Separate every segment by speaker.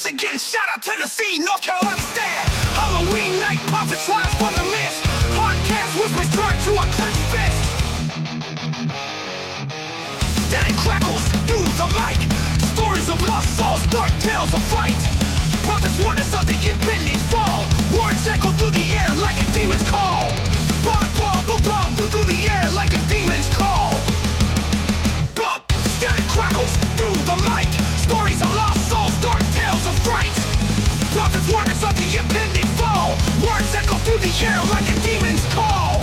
Speaker 1: Michigan. Shout out Tennessee, North Carolina stand. Halloween night, prophets rise from the mist. Podcast whispers turn to a clenched fist. Then it crackles through the mic. Stories of lost souls, dark tales of fright. Prophets warn us of the impending fall. Words echo through the air like a demon's call. Bomb through the air like a demon's call. Static crackles through the mic. Stories of lost souls, dark tales of fright. Prophets warn us of the impending fall. Words echo through the air like a demon's call.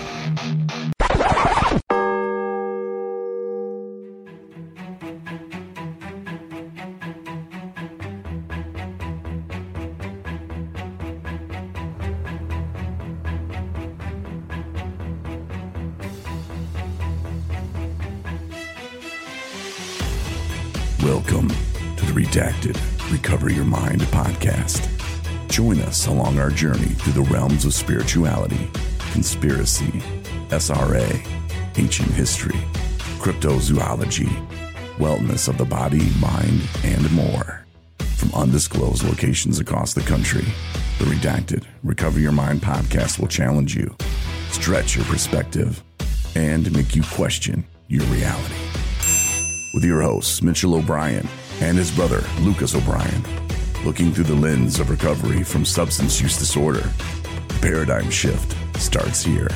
Speaker 2: Welcome to the Redacted Recover Your Mind podcast. Join us along our journey through the realms of spirituality, conspiracy, SRA, ancient history, cryptozoology, wellness of the body, mind, and more. From undisclosed locations across the country, the Redacted Recover Your Mind podcast will challenge you, stretch your perspective, and make you question your reality. With your hosts, Mitchell O'Brien and his brother, Lucas O'Brien, looking through the lens of recovery from substance use disorder. The paradigm shift starts here.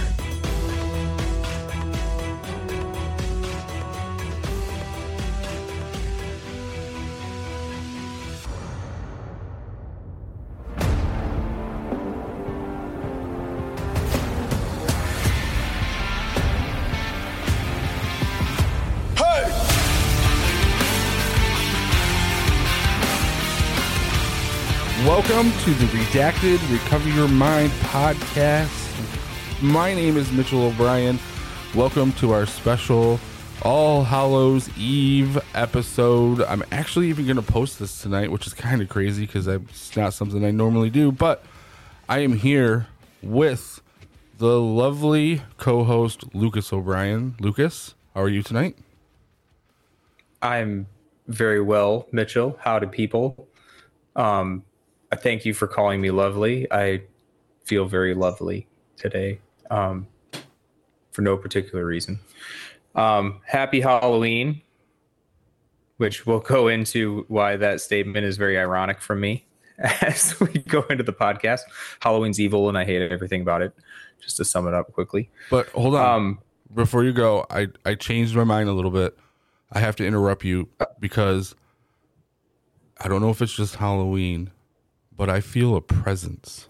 Speaker 3: Welcome to the Redacted Recover Your Mind podcast. My name is Mitchell O'Brien. Welcome to our special All Hallows Eve episode. I'm actually even going to post this tonight, which is kind of crazy because it's not something I normally do, but I am here with the lovely co-host Lucas O'Brien. Lucas, how are you tonight?
Speaker 4: I'm very well, Mitchell. Howdy, people. I thank you for calling me lovely. I feel very lovely today, for no particular reason. Happy Halloween, which we'll go into why that statement is very ironic from me as we go into the podcast. Halloween's evil, and I hate everything about it, just to sum it up quickly.
Speaker 3: But hold on. Before you go, I changed my mind a little bit. I have to interrupt you because I don't know if it's just Halloween, but I feel a presence.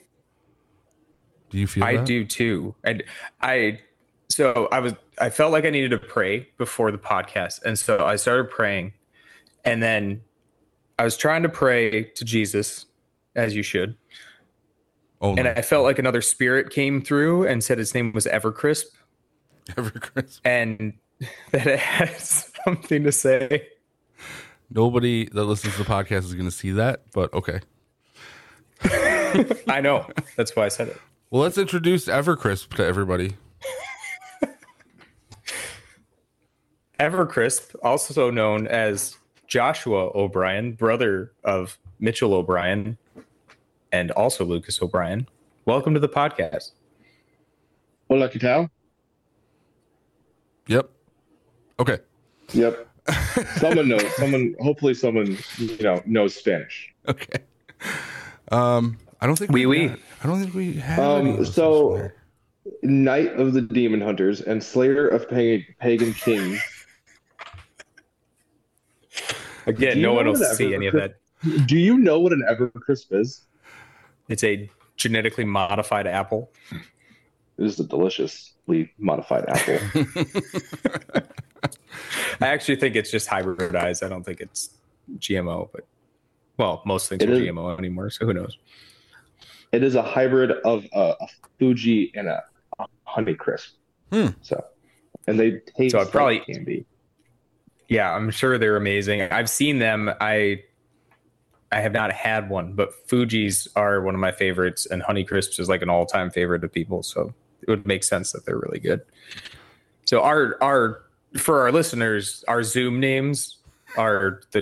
Speaker 3: Do you feel that?
Speaker 4: I do too. And I felt like I needed to pray before the podcast. And so I started praying, and then I was trying to pray to Jesus, as you should.
Speaker 3: Oh,
Speaker 4: and I felt like another spirit came through and said his name was Evercrisp.
Speaker 3: Evercrisp.
Speaker 4: And that it has something to say.
Speaker 3: Nobody that listens to the podcast is going to see that, but okay.
Speaker 4: I know. That's why I said it.
Speaker 3: Well, let's introduce Evercrisp to everybody.
Speaker 4: Evercrisp, also known as Joshua O'Brien, brother of Mitchell O'Brien, and also Lucas O'Brien. Welcome to the podcast.
Speaker 5: Hola, ¿qué tal?
Speaker 3: Yep. Okay.
Speaker 5: Yep. Hopefully someone knows Spanish.
Speaker 3: Okay. I don't think we have
Speaker 5: so Knight of the Demon Hunters and Slayer of Pagan Kings.
Speaker 4: Again, no one will see any of that.
Speaker 5: Do you know what an Evercrisp is?
Speaker 4: It's a genetically modified apple.
Speaker 5: It is a deliciously modified apple.
Speaker 4: I actually think it's just hybridized. I don't think it's GMO, but well, most things are GMO anymore, so who knows?
Speaker 5: It is a hybrid of a Fuji and a Honeycrisp. So, and they taste like candy.
Speaker 4: Yeah, I'm sure they're amazing. I've seen them. I have not had one, but Fuji's are one of my favorites, and Honeycrisps is like an all-time favorite of people. So it would make sense that they're really good. So for our listeners, our Zoom names are the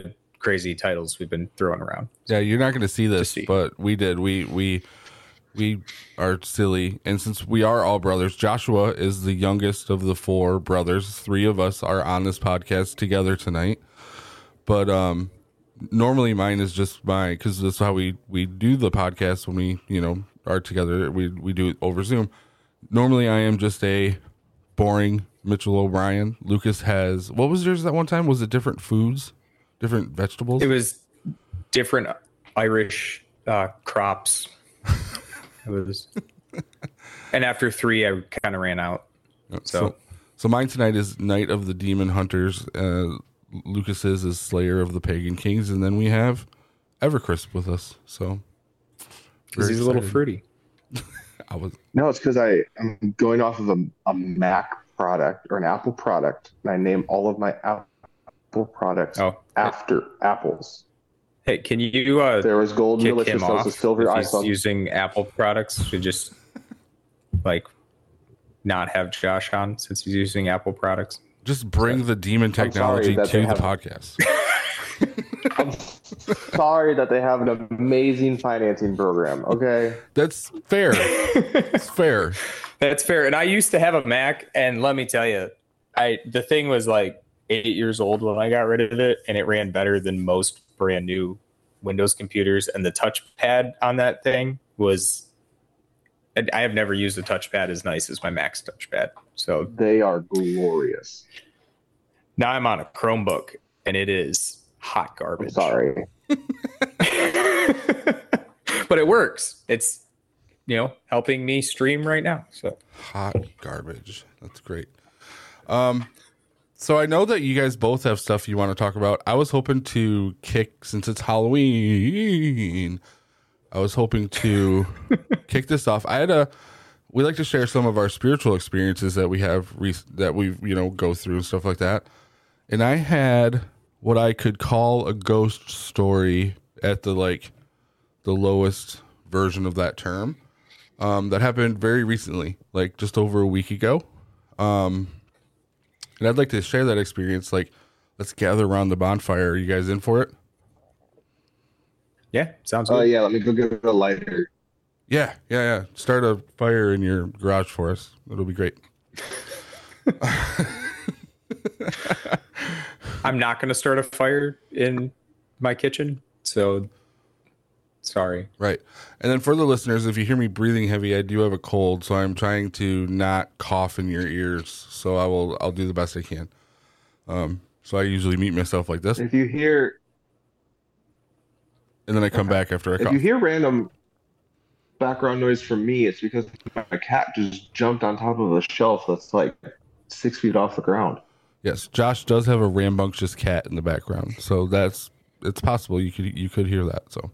Speaker 4: crazy titles we've been throwing around.
Speaker 3: Yeah, you're not going to see this, but we did. We are silly, and since we are all brothers, Joshua is the youngest of the 4 brothers. 3 of us are on this podcast together tonight, but normally mine is just because that's how we do the podcast when we are together. We do it over Zoom. Normally I am just a boring Mitchell O'Brien. Lucas has, what was yours that one time? Was it different foods, different vegetables?
Speaker 4: It was different Irish crops. It was, and after 3, I kind of ran out. So
Speaker 3: mine tonight is Night of the Demon Hunters. Lucas's is Slayer of the Pagan Kings, and then we have Evercrisp with us. So
Speaker 4: because he's a little fruity.
Speaker 5: No, it's because I'm going off of a Mac product or an Apple product, and I name all of my Apple products after apples.
Speaker 4: Hey, can you
Speaker 5: there was golden
Speaker 4: kick
Speaker 5: delicious,
Speaker 4: him off
Speaker 5: silver
Speaker 4: if he's
Speaker 5: iPhone.
Speaker 4: using Apple products to just like not have Josh on since he's using Apple products?
Speaker 3: Just bring the demon technology to the podcast.
Speaker 5: I'm sorry that they have an amazing financing program. Okay,
Speaker 3: that's fair. It's fair.
Speaker 4: That's fair. And I used to have a Mac, and let me tell you, the thing was like 8 years old when I got rid of it, and it ran better than most brand new Windows computers. And the touchpad on that thing was, I have never used a touchpad as nice as my Mac's touchpad. So
Speaker 5: they are glorious.
Speaker 4: Now I'm on a Chromebook, and it is hot garbage.
Speaker 5: I'm sorry.
Speaker 4: But it works. It's, helping me stream right now. So
Speaker 3: hot garbage. That's great. So I know that you guys both have stuff you want to talk about. I was hoping to since it's Halloween, I was hoping to kick this off. We like to share some of our spiritual experiences that we have that we go through and stuff like that. And I had what I could call a ghost story at the lowest version of that term. That happened very recently, like just over a week ago. And I'd like to share that experience. Let's gather around the bonfire. Are you guys in for it?
Speaker 4: Yeah, sounds good.
Speaker 5: Yeah, let me go get a lighter.
Speaker 3: Yeah. Start a fire in your garage for us. It'll be great.
Speaker 4: I'm not going to start a fire in my kitchen, so sorry.
Speaker 3: Right. And then for the listeners, if you hear me breathing heavy, I do have a cold, so I'm trying to not cough in your ears. So I'll do the best I can. So I usually mute myself like this.
Speaker 5: If you hear,
Speaker 3: and then I come back after I cough.
Speaker 5: If you hear random background noise from me, it's because my cat just jumped on top of a shelf that's like 6 feet off the ground.
Speaker 3: Yes, Josh does have a rambunctious cat in the background, so it's possible you could hear that. So,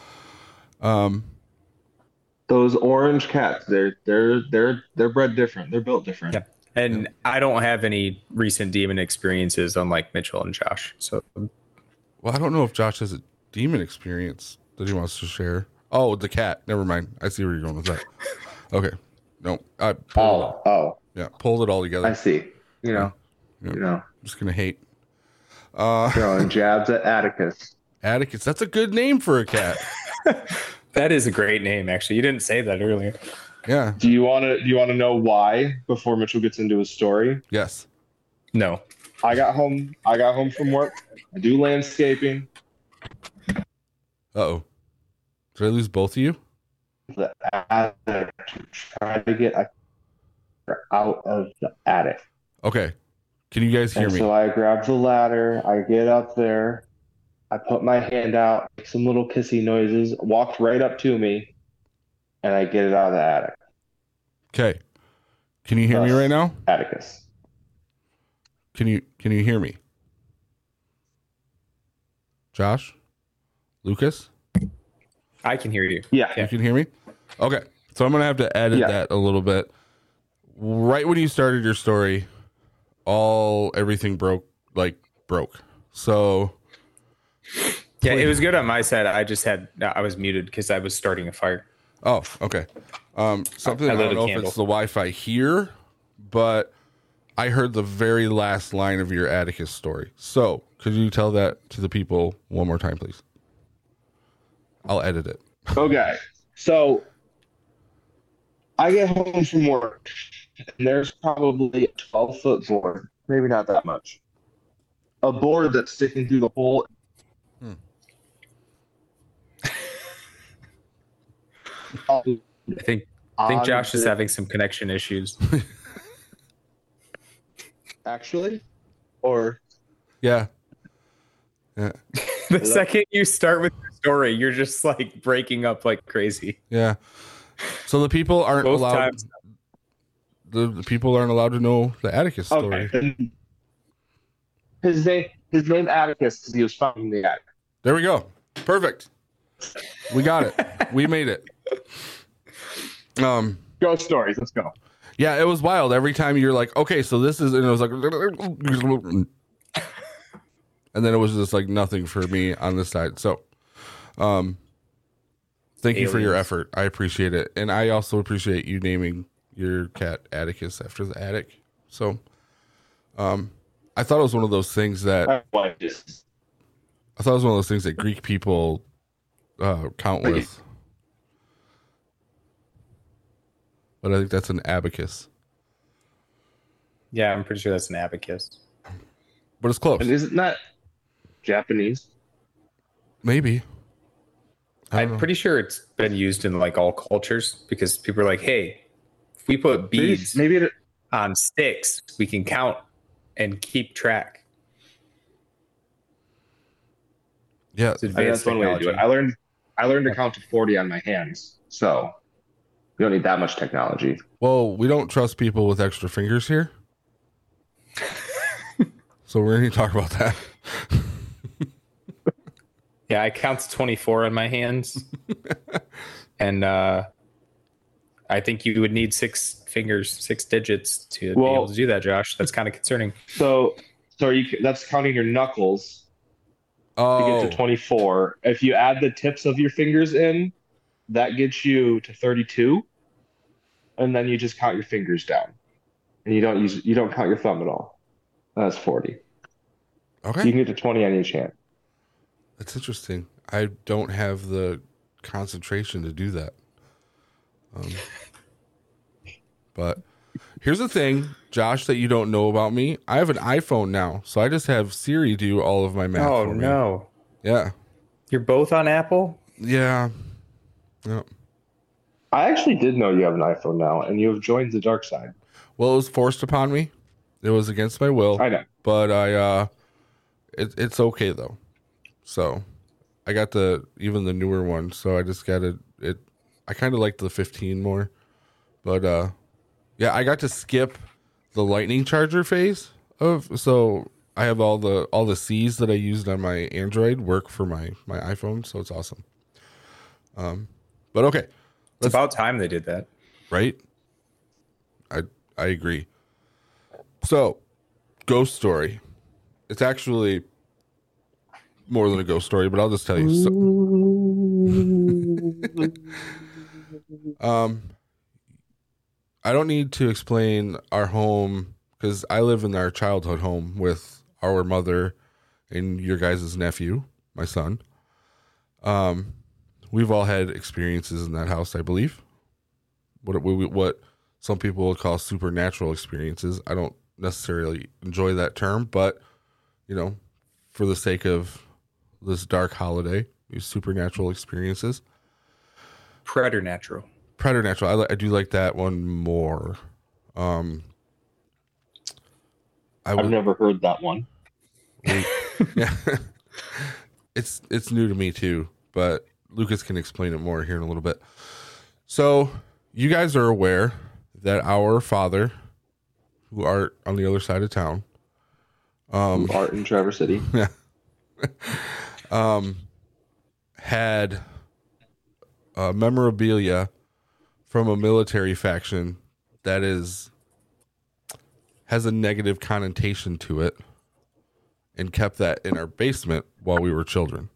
Speaker 5: those orange cats, they're bred different. They're built different.
Speaker 4: Yeah. And I don't have any recent demon experiences, unlike Mitchell and Josh. So,
Speaker 3: well, I don't know if Josh has a demon experience that he wants to share. Oh, the cat. Never mind. I see where you're going with that. Okay. No. Yeah. Pulled it all together.
Speaker 5: I see. You know.
Speaker 3: I'm just gonna hate.
Speaker 5: Throwing jabs at Atticus.
Speaker 3: Atticus. That's a good name for a cat.
Speaker 4: That is a great name, actually. You didn't say that earlier.
Speaker 3: Yeah.
Speaker 5: Do you want to know why before Mitchell gets into his story?
Speaker 3: Yes.
Speaker 4: No.
Speaker 5: I got home from work. I do landscaping.
Speaker 3: Uh-oh. Did I lose both of you?
Speaker 5: The attic to try to get out of the attic.
Speaker 3: Okay. Can you guys hear me?
Speaker 5: So I grab the ladder. I get up there. I put my hand out, make some little kissy noises, walked right up to me, and I get it out of the attic.
Speaker 3: Okay. Can you hear me right now?
Speaker 5: Atticus.
Speaker 3: Can you hear me? Josh? Lucas?
Speaker 4: I can hear you.
Speaker 5: Yeah.
Speaker 3: You can hear me? Okay. So I'm going to have to edit that a little bit. Right when you started your story, everything broke. So
Speaker 4: yeah, it was good on my side. I was muted because I was starting a fire.
Speaker 3: Oh, okay. Something I don't know if it's the Wi-Fi here, but I heard the very last line of your Atticus story. So could you tell that to the people one more time, please? I'll edit it.
Speaker 5: Okay. So I get home from work, and there's probably a 12-foot board, maybe not that much. A board that's sticking through the hole.
Speaker 4: I think Josh is having some connection issues.
Speaker 5: Actually? Or
Speaker 3: yeah.
Speaker 4: The second you start with the story, you're just like breaking up like crazy.
Speaker 3: Yeah. So the people aren't
Speaker 4: Both
Speaker 3: allowed.
Speaker 4: times.
Speaker 3: The people aren't allowed to know the Atticus story.
Speaker 5: Okay. His name Atticus because he was found in the attic.
Speaker 3: There we go. Perfect. We got it. We made it.
Speaker 5: Ghost stories. Let's go.
Speaker 3: Yeah, it was wild. Every time you're like, okay, so this is, and it was like, and then it was just like nothing for me on this side. So, thank you for your effort. I appreciate it. And I also appreciate you naming your cat Atticus after the attic. So, I thought it was one of those things that Greek people count with. But I think that's an abacus.
Speaker 4: Yeah, I'm pretty sure that's an abacus.
Speaker 3: But it's close.
Speaker 5: And isn't that Japanese?
Speaker 3: Maybe.
Speaker 4: I'm pretty sure it's been used in like all cultures because people are like, hey, if we put beads on sticks, we can count and keep track.
Speaker 3: Yeah,
Speaker 5: that's one way to do it. I learned to count to 40 on my hands, so we don't need that much technology.
Speaker 3: Well, we don't trust people with extra fingers here, so we're going to talk about that.
Speaker 4: Yeah, I count to 24 on my hands, and I think you would need 6 fingers, 6 digits to be able to do that, Josh. That's kind of concerning.
Speaker 5: So that's counting your knuckles. To get to 24. If you add the tips of your fingers in, that gets you to 32, and then you just count your fingers down, and you don't count your thumb at all. That's 40.
Speaker 3: Okay,
Speaker 5: so you can get to 20 on each hand.
Speaker 3: That's interesting. I don't have the concentration to do that. But here's the thing, Josh, that you don't know about me. I have an iPhone now, so I just have Siri do all of my math for me. Oh, no. Yeah.
Speaker 4: You're both on Apple?
Speaker 3: Yeah. Yep.
Speaker 5: I actually did know you have an iPhone now, and you have joined the dark side.
Speaker 3: Well, it was forced upon me. It was against my will.
Speaker 5: I know.
Speaker 3: But it's okay, though. So I got even the newer one, so I just got it. I kind of like the 15 more. But, yeah, I got to skip the lightning charger phase so I have all the C's that I used on my Android work for my iPhone, so it's awesome. But okay.
Speaker 4: It's about time they did that.
Speaker 3: Right? I agree. So, ghost story. It's actually more than a ghost story, but I'll just tell you. I don't need to explain our home because I live in our childhood home with our mother and your guys' nephew, my son. We've all had experiences in that house, I believe. What some people would call supernatural experiences. I don't necessarily enjoy that term, but for the sake of this dark holiday, these supernatural experiences.
Speaker 4: Preternatural.
Speaker 3: I do like that one more.
Speaker 5: I've never heard that one.
Speaker 3: Yeah. It's new to me too, but Lucas can explain it more here in a little bit. So you guys are aware that our father, who are on the other side of town,
Speaker 5: Art in Traverse City,
Speaker 3: yeah, had memorabilia from a military faction that has a negative connotation to it, and kept that in our basement while we were children.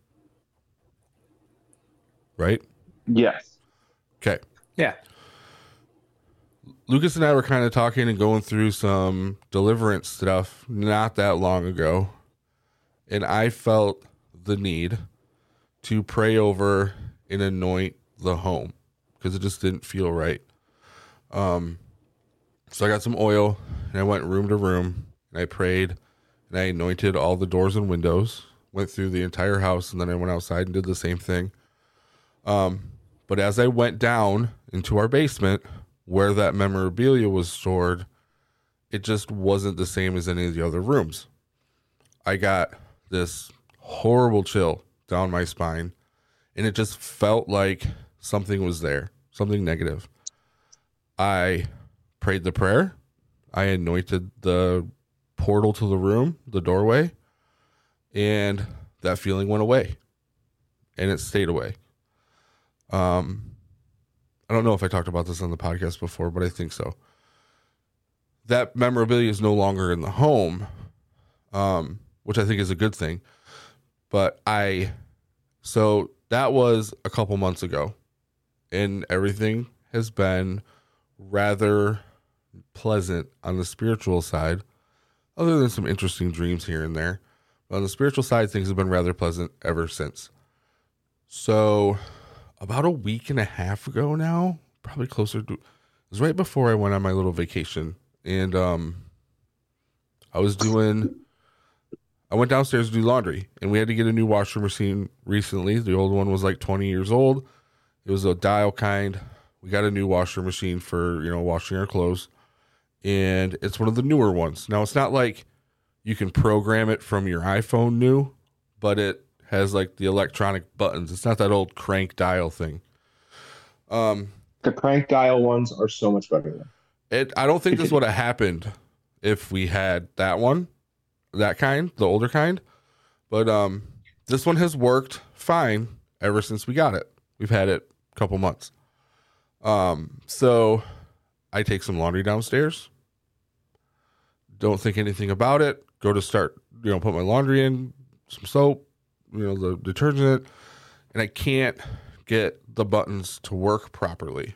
Speaker 3: Right?
Speaker 5: Yes.
Speaker 3: Okay.
Speaker 4: Yeah.
Speaker 3: Lucas and I were kind of talking and going through some deliverance stuff not that long ago. And I felt the need to pray over and anoint the home because it just didn't feel right. So I got some oil and I went room to room and I prayed and I anointed all the doors and windows, went through the entire house, and then I went outside and did the same thing. But as I went down into our basement where that memorabilia was stored, it just wasn't the same as any of the other rooms. I got this horrible chill down my spine, and it just felt like something was there, something negative. I prayed the prayer. I anointed the portal to the room, the doorway, and that feeling went away, and it stayed away. I don't know if I talked about this on the podcast before, but I think so. That memorabilia is no longer in the home, which I think is a good thing. So that was a couple months ago, and everything has been rather pleasant on the spiritual side, other than some interesting dreams here and there. But on the spiritual side, things have been rather pleasant ever since. So about a week and a half ago now, probably closer to, it was right before I went on my little vacation. And I went downstairs to do laundry, and we had to get a new washer machine recently. The old one was like 20 years old. It was a dial kind. We got a new washer machine for, washing our clothes, and it's one of the newer ones. Now, it's not like you can program it from your iPhone new, but it has like the electronic buttons. It's not that old crank dial thing.
Speaker 5: The crank dial ones are so much better.
Speaker 3: I don't think this would have happened if we had that one, that kind, the older kind. But this one has worked fine ever since we got it. We've had it a couple months. So I take some laundry downstairs. Don't think anything about it. Go to start, put my laundry in, some soap, the detergent, and I can't get the buttons to work properly.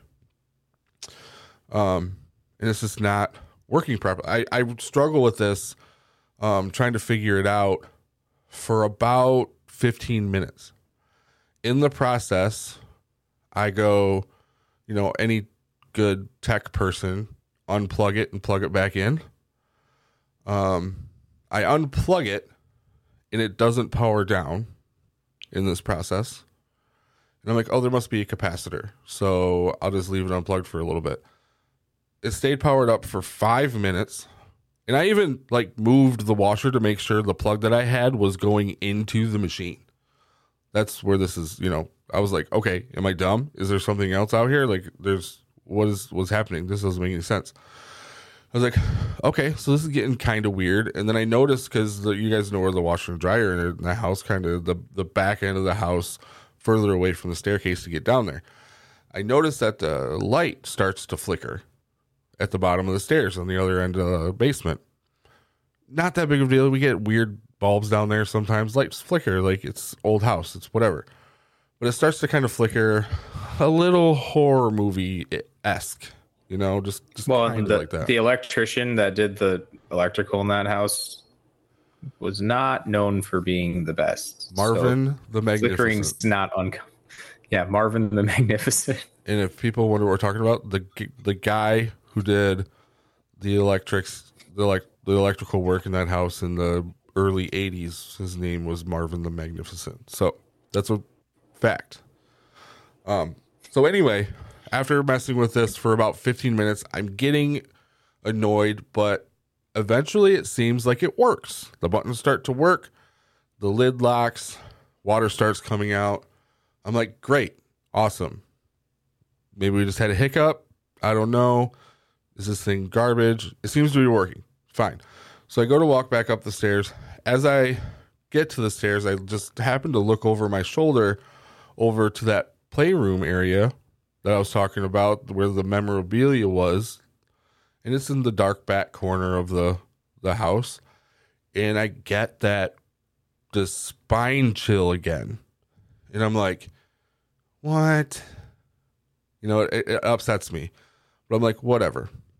Speaker 3: And it's just not working properly. I struggle with this, trying to figure it out for about 15 minutes. In the process, I go, any good tech person, unplug it and plug it back in. I unplug it and it doesn't power down in this process. And I'm like, oh, there must be a capacitor. So I'll just leave it unplugged for a little bit. It stayed powered up for 5 minutes. And I even moved the washer to make sure the plug that I had was going into the machine. That's where this is, I was like, okay, am I dumb? Is there something else out here? What's happening? This doesn't make any sense. I was like, okay, so this is getting kind of weird. And then I noticed, because you guys know where the washer and dryer in the house, kind of the back end of the house, further away from the staircase to get down there. I noticed that the light starts to flicker at the bottom of the stairs on the other end of the basement. Not that big of a deal. We get weird bulbs down there sometimes. Lights flicker, like it's old house. It's whatever. But it starts to kind of flicker a little horror movie-esque. Just kind of like that.
Speaker 4: The electrician that did the electrical in that house was not known for being the best.
Speaker 3: Marvin the Magnificent.
Speaker 4: Flickering's not uncommon. Yeah, Marvin the Magnificent.
Speaker 3: And if people wonder what we're talking about, the guy who did the electrical work in that house in the early 80s, his name was Marvin the Magnificent. So that's a fact. So anyway, after messing with this for about 15 minutes, I'm getting annoyed, but eventually it seems like it works. The buttons start to work, the lid locks, water starts coming out. I'm like, great, awesome. Maybe we just had a hiccup. I don't know. Is this thing garbage? It seems to be working. Fine. So I go to walk back up the stairs. As I get to the stairs, I just happen to look over my shoulder over to that playroom area that I was talking about, where the memorabilia was. And it's in the dark back corner of the house. And I get the spine chill again. And I'm like, what? It upsets me. But I'm like, whatever.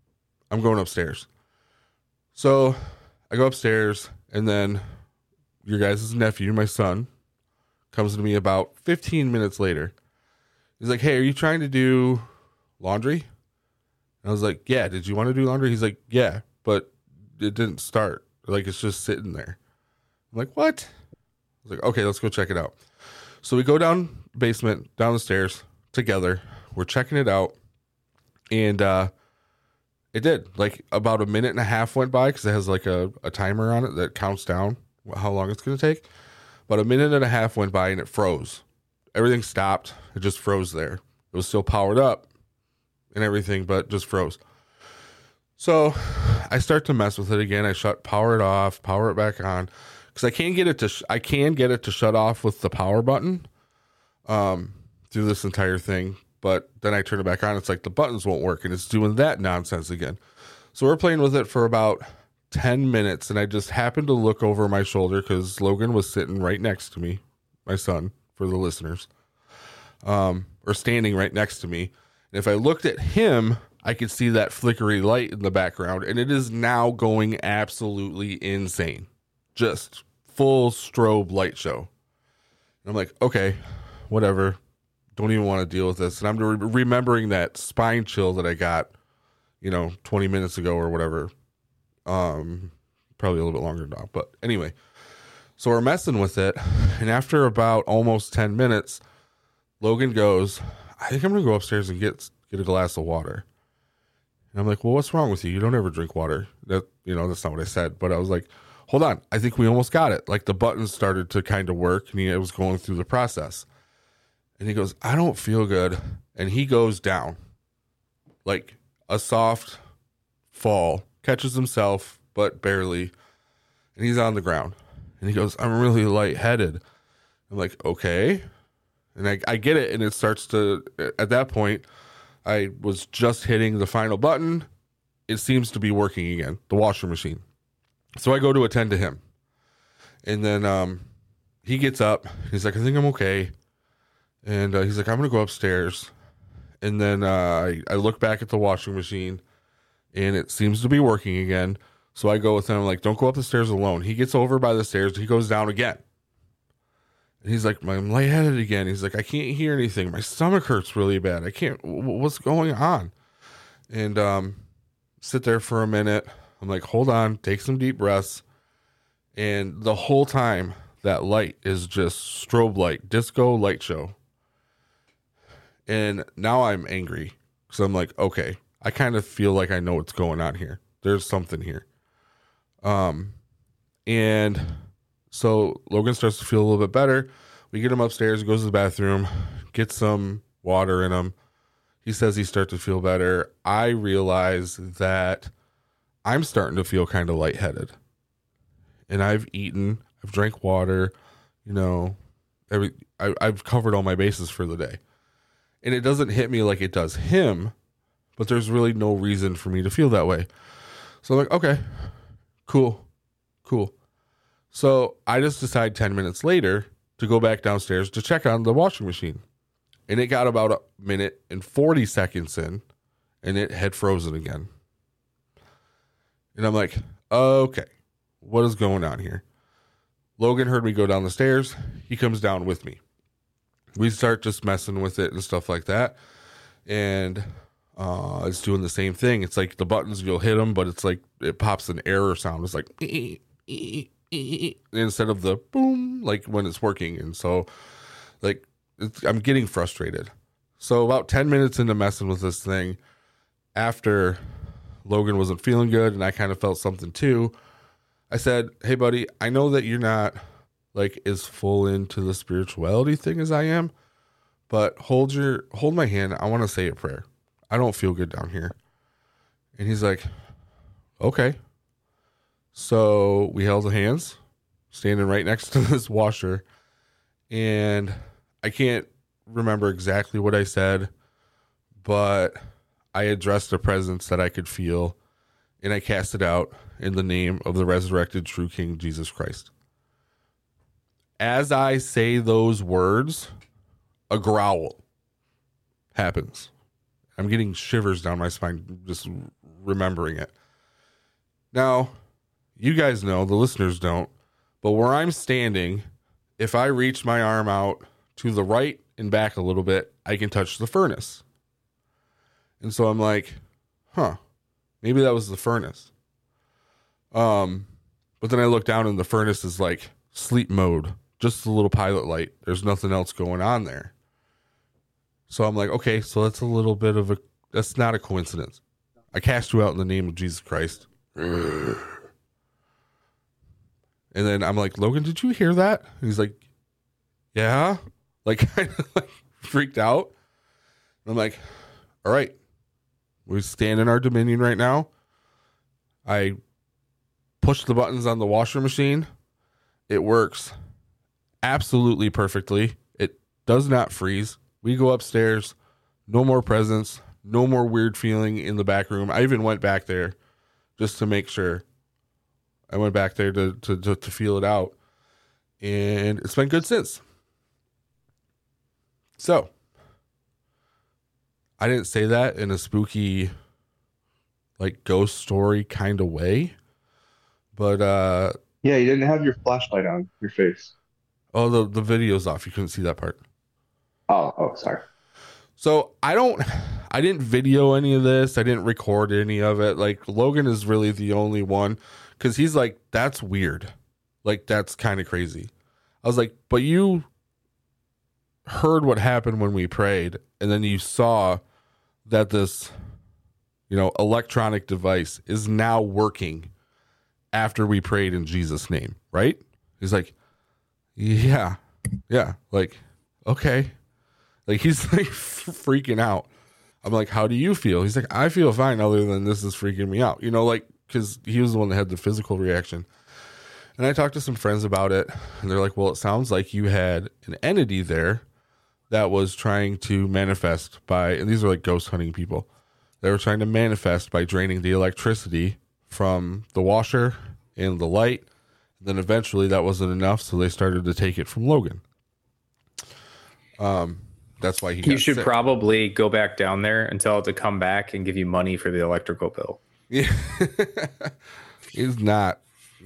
Speaker 3: I'm going upstairs. So I go upstairs, and then your guys' nephew, my son, comes to me about 15 minutes later. He's like, hey, are you trying to do laundry? And I was like, yeah, did you want to do laundry? He's like, yeah, but it didn't start. Like, it's just sitting there. I'm like, what? I was like, okay, let's go check it out. So we go down basement, down the stairs together. We're checking it out. And it did. Like, about a minute and a half went by because it has like a timer on it that counts down how long it's going to take. About a minute and a half went by and it froze. Everything stopped. It just froze there. It was still powered up and everything, but just froze. So I start to mess with it again. I power it off, power it back on, because I can get it to shut off with the power button through this entire thing. But then I turn it back on. It's like the buttons won't work, and it's doing that nonsense again. So we're playing with it for about 10 minutes, and I just happened to look over my shoulder because Logan was sitting right next to me, my son, for the listeners, or standing right next to me. And if I looked at him, I could see that flickery light in the background, and it is now going absolutely insane. Just full strobe light show. And I'm like, okay, whatever. Don't even want to deal with this. And I'm remembering that spine chill that I got, 20 minutes ago or whatever. Probably a little bit longer now. But anyway, so we're messing with it. And after about almost 10 minutes, Logan goes, I think I'm going to go upstairs and get a glass of water. And I'm like, well, what's wrong with you? You don't ever drink water. That's not what I said. But I was like, hold on. I think we almost got it. Like the buttons started to kind of work and it was going through the process. And he goes, I don't feel good. And he goes down like a soft fall, catches himself, but barely. And he's on the ground. And he goes, I'm really lightheaded. I'm like, okay. And I get it. And it starts to, at that point, I was just hitting the final button. It seems to be working again, the washer machine. So I go to attend to him. And then he gets up. He's like, I think I'm okay. And he's like, I'm going to go upstairs. And then I look back at the washing machine, and it seems to be working again. So I go with him. I'm like, don't go up the stairs alone. He gets over by the stairs. He goes down again. And he's like, I'm lightheaded again. He's like, I can't hear anything. My stomach hurts really bad. I can't. What's going on? And sit there for a minute. I'm like, hold on. Take some deep breaths. And the whole time, that light is just strobe light, disco light show. And now I'm angry because I'm like, okay, I kind of feel like I know what's going on here. There's something here. And so Logan starts to feel a little bit better. We get him upstairs, goes to the bathroom, gets some water in him. He says he starts to feel better. I realize that I'm starting to feel kind of lightheaded. And I've eaten, I've drank water, I've covered all my bases for the day. And it doesn't hit me like it does him, but there's really no reason for me to feel that way. So I'm like, okay, cool. So I just decide 10 minutes later to go back downstairs to check on the washing machine. And it got about a minute and 40 seconds in, and it had frozen again. And I'm like, okay, what is going on here? Logan heard me go down the stairs. He comes down with me. We start just messing with it and stuff like that. And it's doing the same thing. It's like the buttons, you'll hit them, but it's like it pops an error sound. It's like instead of the boom, like when it's working. And so like I'm getting frustrated. So about 10 minutes into messing with this thing, after Logan wasn't feeling good and I kind of felt something too, I said, hey buddy, I know that you're not like as full into the spirituality thing as I am, but hold my hand. I want to say a prayer. I don't feel good down here. And he's like, okay. So we held hands, standing right next to this washer. And I can't remember exactly what I said, but I addressed a presence that I could feel, and I cast it out in the name of the resurrected true King Jesus Christ. As I say those words, a growl happens. I'm getting shivers down my spine, just remembering it. Now, you guys know, the listeners don't, but where I'm standing, if I reach my arm out to the right and back a little bit, I can touch the furnace. And so I'm like, maybe that was the furnace. But then I look down and the furnace is like sleep mode, just a little pilot light. There's nothing else going on there. So I'm like, okay, so that's not a coincidence. I cast you out in the name of Jesus Christ. And then I'm like, Logan, did you hear that? And he's like, yeah. Like, kind of like freaked out. And I'm like, all right, we stand in our dominion right now. I push the buttons on the washer machine. It works absolutely perfectly. It does not freeze. We go upstairs. No more presents. No more weird feeling in the back room. I even went back there just to make sure. I went back there to feel it out. And it's been good since. So, I didn't say that in a spooky, like, ghost story kind of way. But,
Speaker 5: yeah, you didn't have your flashlight on your face.
Speaker 3: Oh, the video's off. You couldn't see that part.
Speaker 5: Oh, sorry.
Speaker 3: So, I didn't video any of this. I didn't record any of it. Like, Logan is really the only one. Because he's like, that's weird. Like, that's kind of crazy. I was like, but you heard what happened when we prayed. And then you saw that this, electronic device is now working after we prayed in Jesus' name, right? He's like, yeah. Like, okay. Like, he's like freaking out. I'm like, how do you feel? He's like, I feel fine other than this is freaking me out. Because he was the one that had the physical reaction. And I talked to some friends about it. And they're like, well, it sounds like you had an entity there that was trying to manifest and these are like ghost hunting people. They were trying to manifest by draining the electricity from the washer and the light. And then eventually that wasn't enough, so they started to take it from Logan. That's why
Speaker 4: you should probably go back down there and tell it to come back and give you money for the electrical bill.
Speaker 3: Yeah. He's not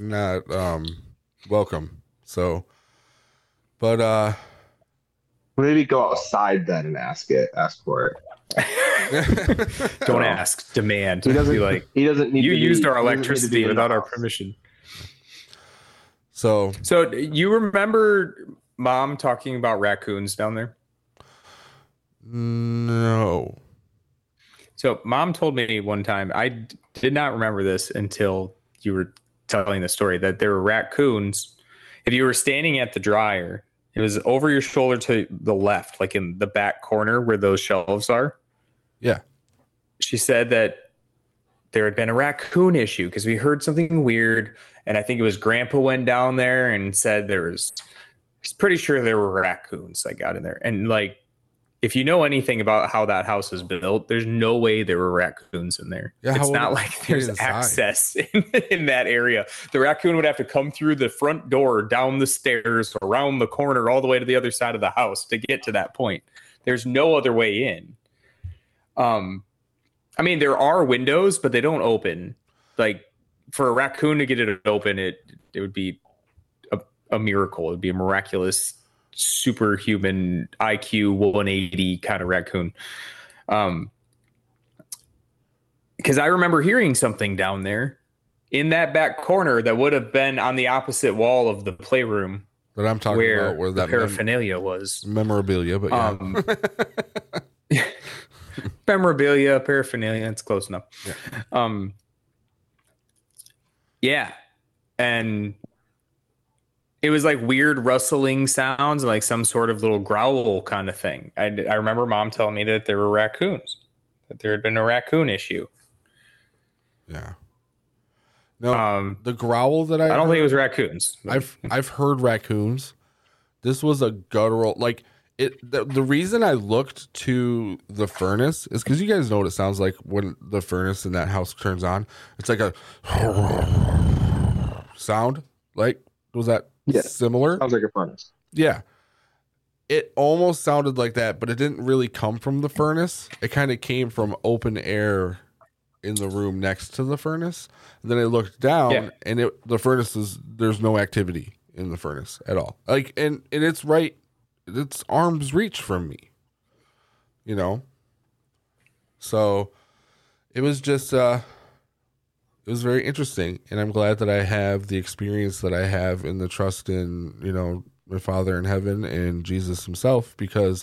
Speaker 3: welcome. So, but
Speaker 5: maybe go outside then and ask for it.
Speaker 4: Don't ask, demand.
Speaker 5: He doesn't need.
Speaker 4: You used our electricity without our permission.
Speaker 3: So
Speaker 4: you remember Mom talking about raccoons down there?
Speaker 3: No.
Speaker 4: So Mom told me one time, I did not remember this until you were telling the story, that there were raccoons. If you were standing at the dryer, it was over your shoulder to the left, like in the back corner where those shelves are.
Speaker 3: Yeah.
Speaker 4: She said that there had been a raccoon issue because we heard something weird. And I think it was Grandpa went down there and said he's pretty sure there were raccoons that got in there. And like, if you know anything about how that house is built, there's no way there were raccoons in there. Yeah, it's not like there's access in that area. The raccoon would have to come through the front door, down the stairs, around the corner, all the way to the other side of the house to get to that point. There's no other way in. I mean, there are windows, but they don't open. Like, for a raccoon to get it open, it would be a miracle. It would be a miraculous, superhuman IQ 180 kind of raccoon. Because I remember hearing something down there in that back corner that would have been on the opposite wall of the playroom
Speaker 3: that I'm talking about, where that
Speaker 4: paraphernalia was.
Speaker 3: Memorabilia, but yeah.
Speaker 4: Memorabilia, paraphernalia, it's close enough.
Speaker 3: Yeah.
Speaker 4: Yeah. And it was like weird rustling sounds, like some sort of little growl kind of thing. I remember Mom telling me that there were raccoons, that there had been a raccoon issue.
Speaker 3: Yeah. No, the growl that I
Speaker 4: don't think it was raccoons.
Speaker 3: I've heard raccoons. This was a guttural, like it. The reason I looked to the furnace is because you guys know what it sounds like when the furnace in that house turns on. It's like a sound. Like, was that similar?
Speaker 5: Sounds like a furnace.
Speaker 3: Yeah. It almost sounded like that, but it didn't really come from the furnace. It kind of came from open air in the room next to the furnace. And then I looked down, and the furnace there's no activity in the furnace at all. Like, and it's right, it's arm's reach from me, you know? So it was just, it was very interesting. And I'm glad that I have the experience that I have in the trust in, you know, my Father in heaven and Jesus himself, because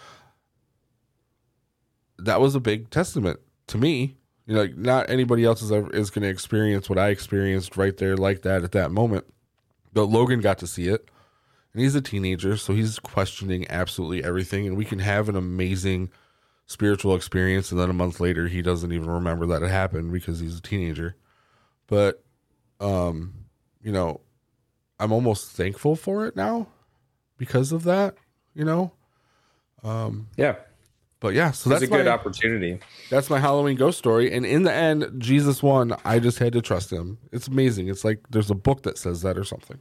Speaker 3: that was a big testament to me. You know, like, not anybody else is going to experience what I experienced right there like that at that moment. But Logan got to see it, and he's a teenager, so he's questioning absolutely everything. And we can have an amazing spiritual experience, and then a month later, he doesn't even remember that it happened because he's a teenager. But, you know, I'm almost thankful for it now because of that, you know?
Speaker 4: Yeah.
Speaker 3: But yeah, so
Speaker 4: that's
Speaker 3: that's
Speaker 4: a good opportunity.
Speaker 3: That's my Halloween ghost story. And in the end, Jesus won. I just had to trust him. It's amazing. It's like there's a book that says that or something.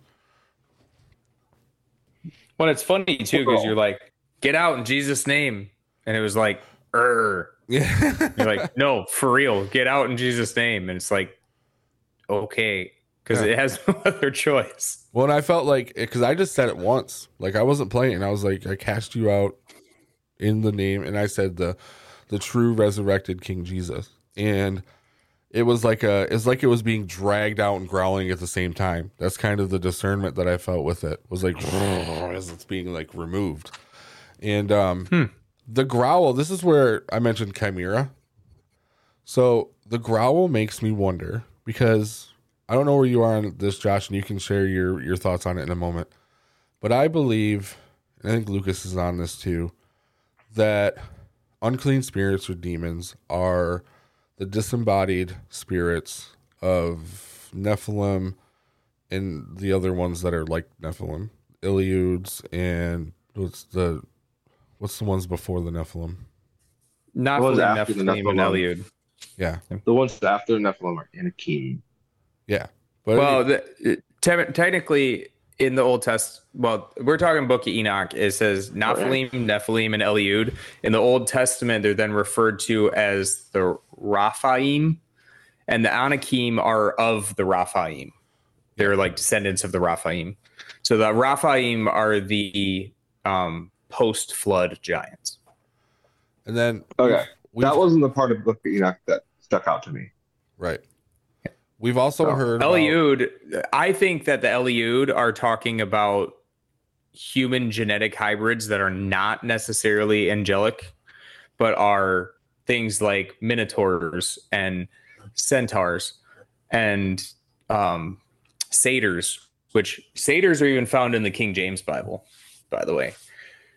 Speaker 4: Well, it's funny too, because you're like, get out in Jesus' name. And it was like, Yeah. You're like, no, for real, get out in Jesus' name. And it's like, okay, because it has no other choice.
Speaker 3: Well, and I felt like, because I just said it once. Like, I wasn't playing. I was like, I cast you out in the name, and I said the true resurrected King Jesus, and it was like it was being dragged out and growling at the same time. That's kind of the discernment that I felt with it. Was like as it's being like removed, and the growl. This is where I mentioned chimera. So the growl makes me wonder, because I don't know where you are on this, Josh, and you can share your thoughts on it in a moment. But I believe, and I think Lucas is on this too, that unclean spirits or demons are the disembodied spirits of Nephilim and the other ones that are like Nephilim, Eliuds, and what's the ones before the Nephilim?
Speaker 4: Nephilim and Eliud.
Speaker 3: Yeah,
Speaker 5: the ones after Nephilim are Anakim.
Speaker 3: Yeah,
Speaker 4: but technically, in the Old Testament, well, we're talking Book of Enoch. It says Nephilim, and Eliud. In the Old Testament, they're then referred to as the Raphaim, and the Anakim are of the Raphaim. They're like descendants of the Raphaim. So the Raphaim are the post-flood giants.
Speaker 3: And then
Speaker 5: that wasn't the part of Book of Enoch that stuck out to me.
Speaker 3: Right. We've also heard
Speaker 4: Eliud. I think that the Eliud are talking about human genetic hybrids that are not necessarily angelic, but are things like minotaurs and centaurs and satyrs, which satyrs are even found in the King James Bible, by the way.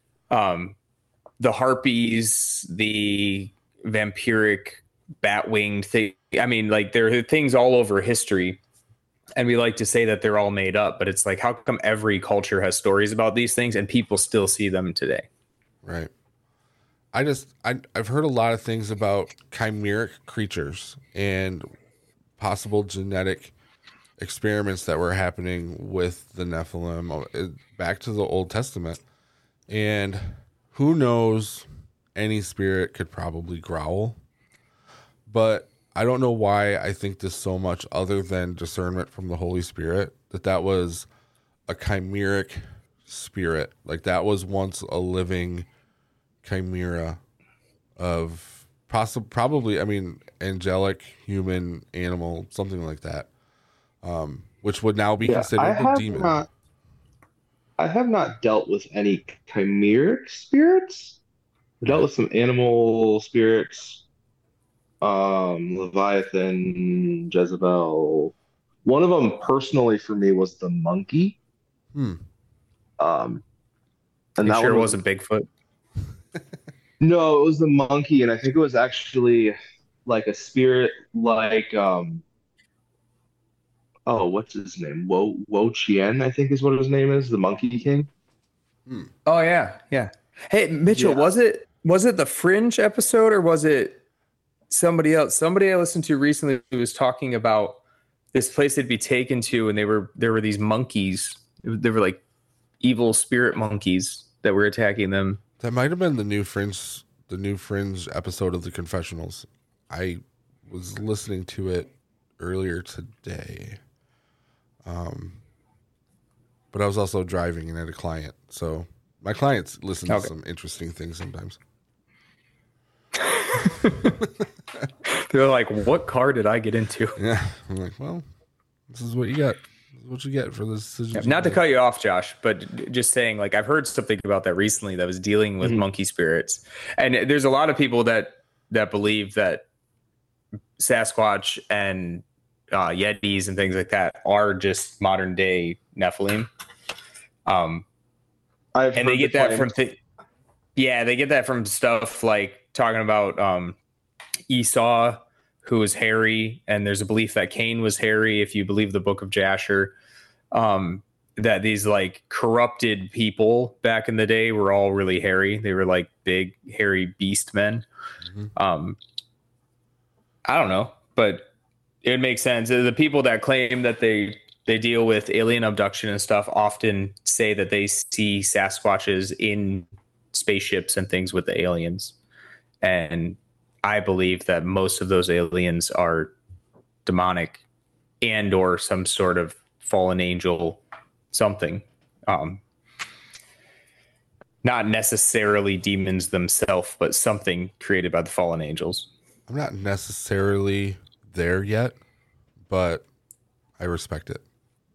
Speaker 4: The harpies, the vampiric bat-winged thing. I mean, like, there are things all over history, and we like to say that they're all made up, but it's like, how come every culture has stories about these things and people still see them today?
Speaker 3: Right. I've heard a lot of things about chimeric creatures and possible genetic experiments that were happening with the Nephilim back to the Old Testament. And who knows, any spirit could probably growl, but I don't know why I think this so much, other than discernment from the Holy Spirit, that was a chimeric spirit. Like, that was once a living chimera of probably, I mean, angelic, human, animal, something like that, which would now be considered a demon.
Speaker 5: I have not dealt with any chimeric spirits. I've dealt with some animal spirits. Leviathan, Jezebel. One of them personally for me was the monkey.
Speaker 4: And that sure wasn't Bigfoot?
Speaker 5: No, it was the monkey, and I think it was actually like a spirit like what's his name? Wo Chien, I think is what his name is, the Monkey King.
Speaker 4: Oh yeah. Hey, Mitchell, was it the Fringe episode, or was it somebody else? Somebody I listened to recently was talking about this place they'd be taken to, and there were these monkeys. They were like evil spirit monkeys that were attacking them.
Speaker 3: That might have been the new Fringe episode of the Confessionals. I was listening to it earlier today. But I was also driving and had a client. So my clients listen to some interesting things sometimes.
Speaker 4: They're like, what car did I get into?
Speaker 3: Yeah. I'm like, well, this is what you got. This is what you get for this decision.
Speaker 4: Not to cut you off, Josh, but just saying, like, I've heard something about that recently that was dealing with monkey spirits. And there's a lot of people that believe that Sasquatch and Yetis and things like that are just modern day Nephilim. And they get that from they get that from stuff like talking about Esau, who was hairy, and there's a belief that Cain was hairy if you believe the book of Jasher. That these like corrupted people back in the day were all really hairy. They were like big hairy beast men. I don't know, but it makes sense. The people that claim that they deal with alien abduction and stuff often say that they see Sasquatches in spaceships and things with the aliens. And I believe that most of those aliens are demonic and or some sort of fallen angel something. Not necessarily demons themselves, but something created by the fallen angels.
Speaker 3: I'm not necessarily there yet, but I respect it.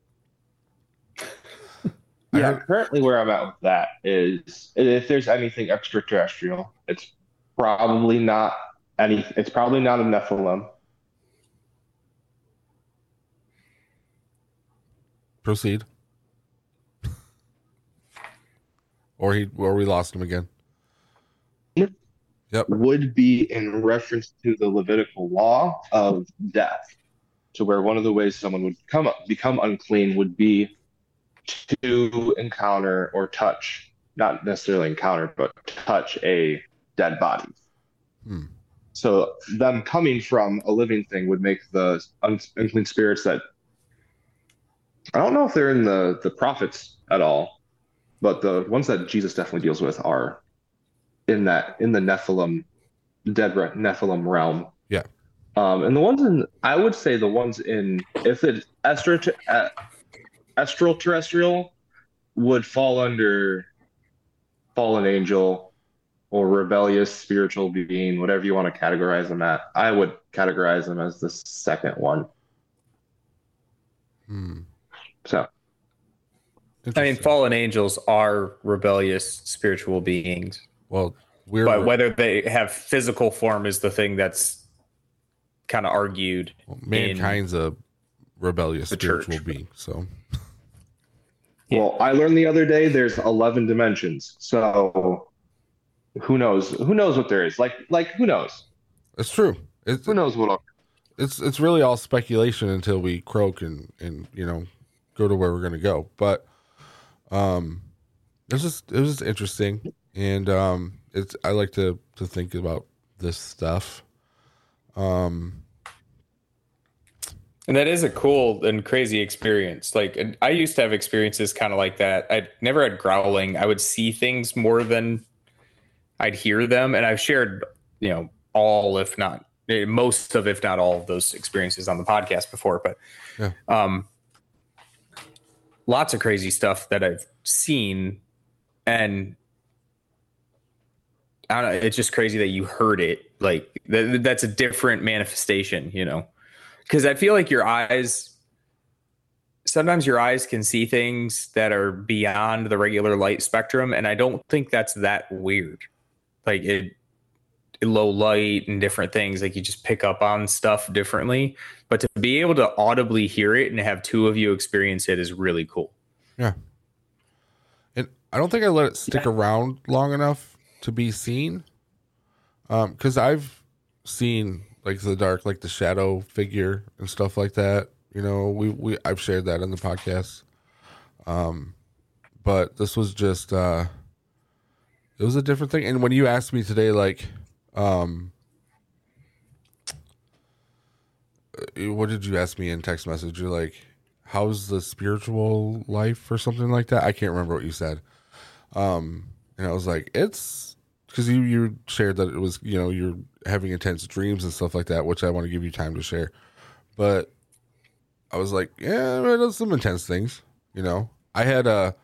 Speaker 5: Yeah, currently where I'm at with that is if there's anything extraterrestrial, it's probably not a Nephilim.
Speaker 3: Proceed. Or we lost him again. Yep.
Speaker 5: Would be in reference to the Levitical law of death, to where one of the ways someone would become unclean would be to encounter or touch, not necessarily encounter, but touch a dead body. So them coming from a living thing would make the unclean spirits that, I don't know if they're in the prophets at all, but the ones that Jesus definitely deals with are in the Nephilim, dead Nephilim realm.
Speaker 3: Yeah.
Speaker 5: And the ones I would say the ones in, if it's extraterrestrial, would fall under fallen angel or rebellious spiritual being, whatever you want to categorize them at. I would categorize them as the second one. So,
Speaker 4: I mean, fallen angels are rebellious spiritual beings.
Speaker 3: Well,
Speaker 4: but whether they have physical form is the thing that's kind of argued.
Speaker 3: Well, mankind's a rebellious spiritual being. So,
Speaker 5: well, I learned the other day there's 11 dimensions. So, who knows? Who knows what there is? Like who knows?
Speaker 3: It's true.
Speaker 5: Who knows what?
Speaker 3: It's really all speculation until we croak and go to where we're going to go. But it was just interesting. And I like to think about this stuff.
Speaker 4: And that is a cool and crazy experience. Like, I used to have experiences kind of like that. I never had growling. I would see things more than I'd hear them. And I've shared, all, if not most of, if not all of those experiences on the podcast before. But lots of crazy stuff that I've seen. And I don't know, it's just crazy that you heard it. Like that's a different manifestation, because I feel like sometimes your eyes can see things that are beyond the regular light spectrum. And I don't think that's that weird. Like low light and different things, like you just pick up on stuff differently, but to be able to audibly hear it and have two of you experience it is really cool.
Speaker 3: Yeah. And I don't think I let it stick around long enough to be seen. Cause I've seen like the dark, like the shadow figure and stuff like that. I've shared that in the podcast. But this was just, it was a different thing. And when you asked me today, like, what did you ask me in text message? You're like, how's the spiritual life or something like that? I can't remember what you said. And I was like, it's because you shared that it was, you're having intense dreams and stuff like that, which I want to give you time to share. But I was like, yeah, there's some intense things, I had the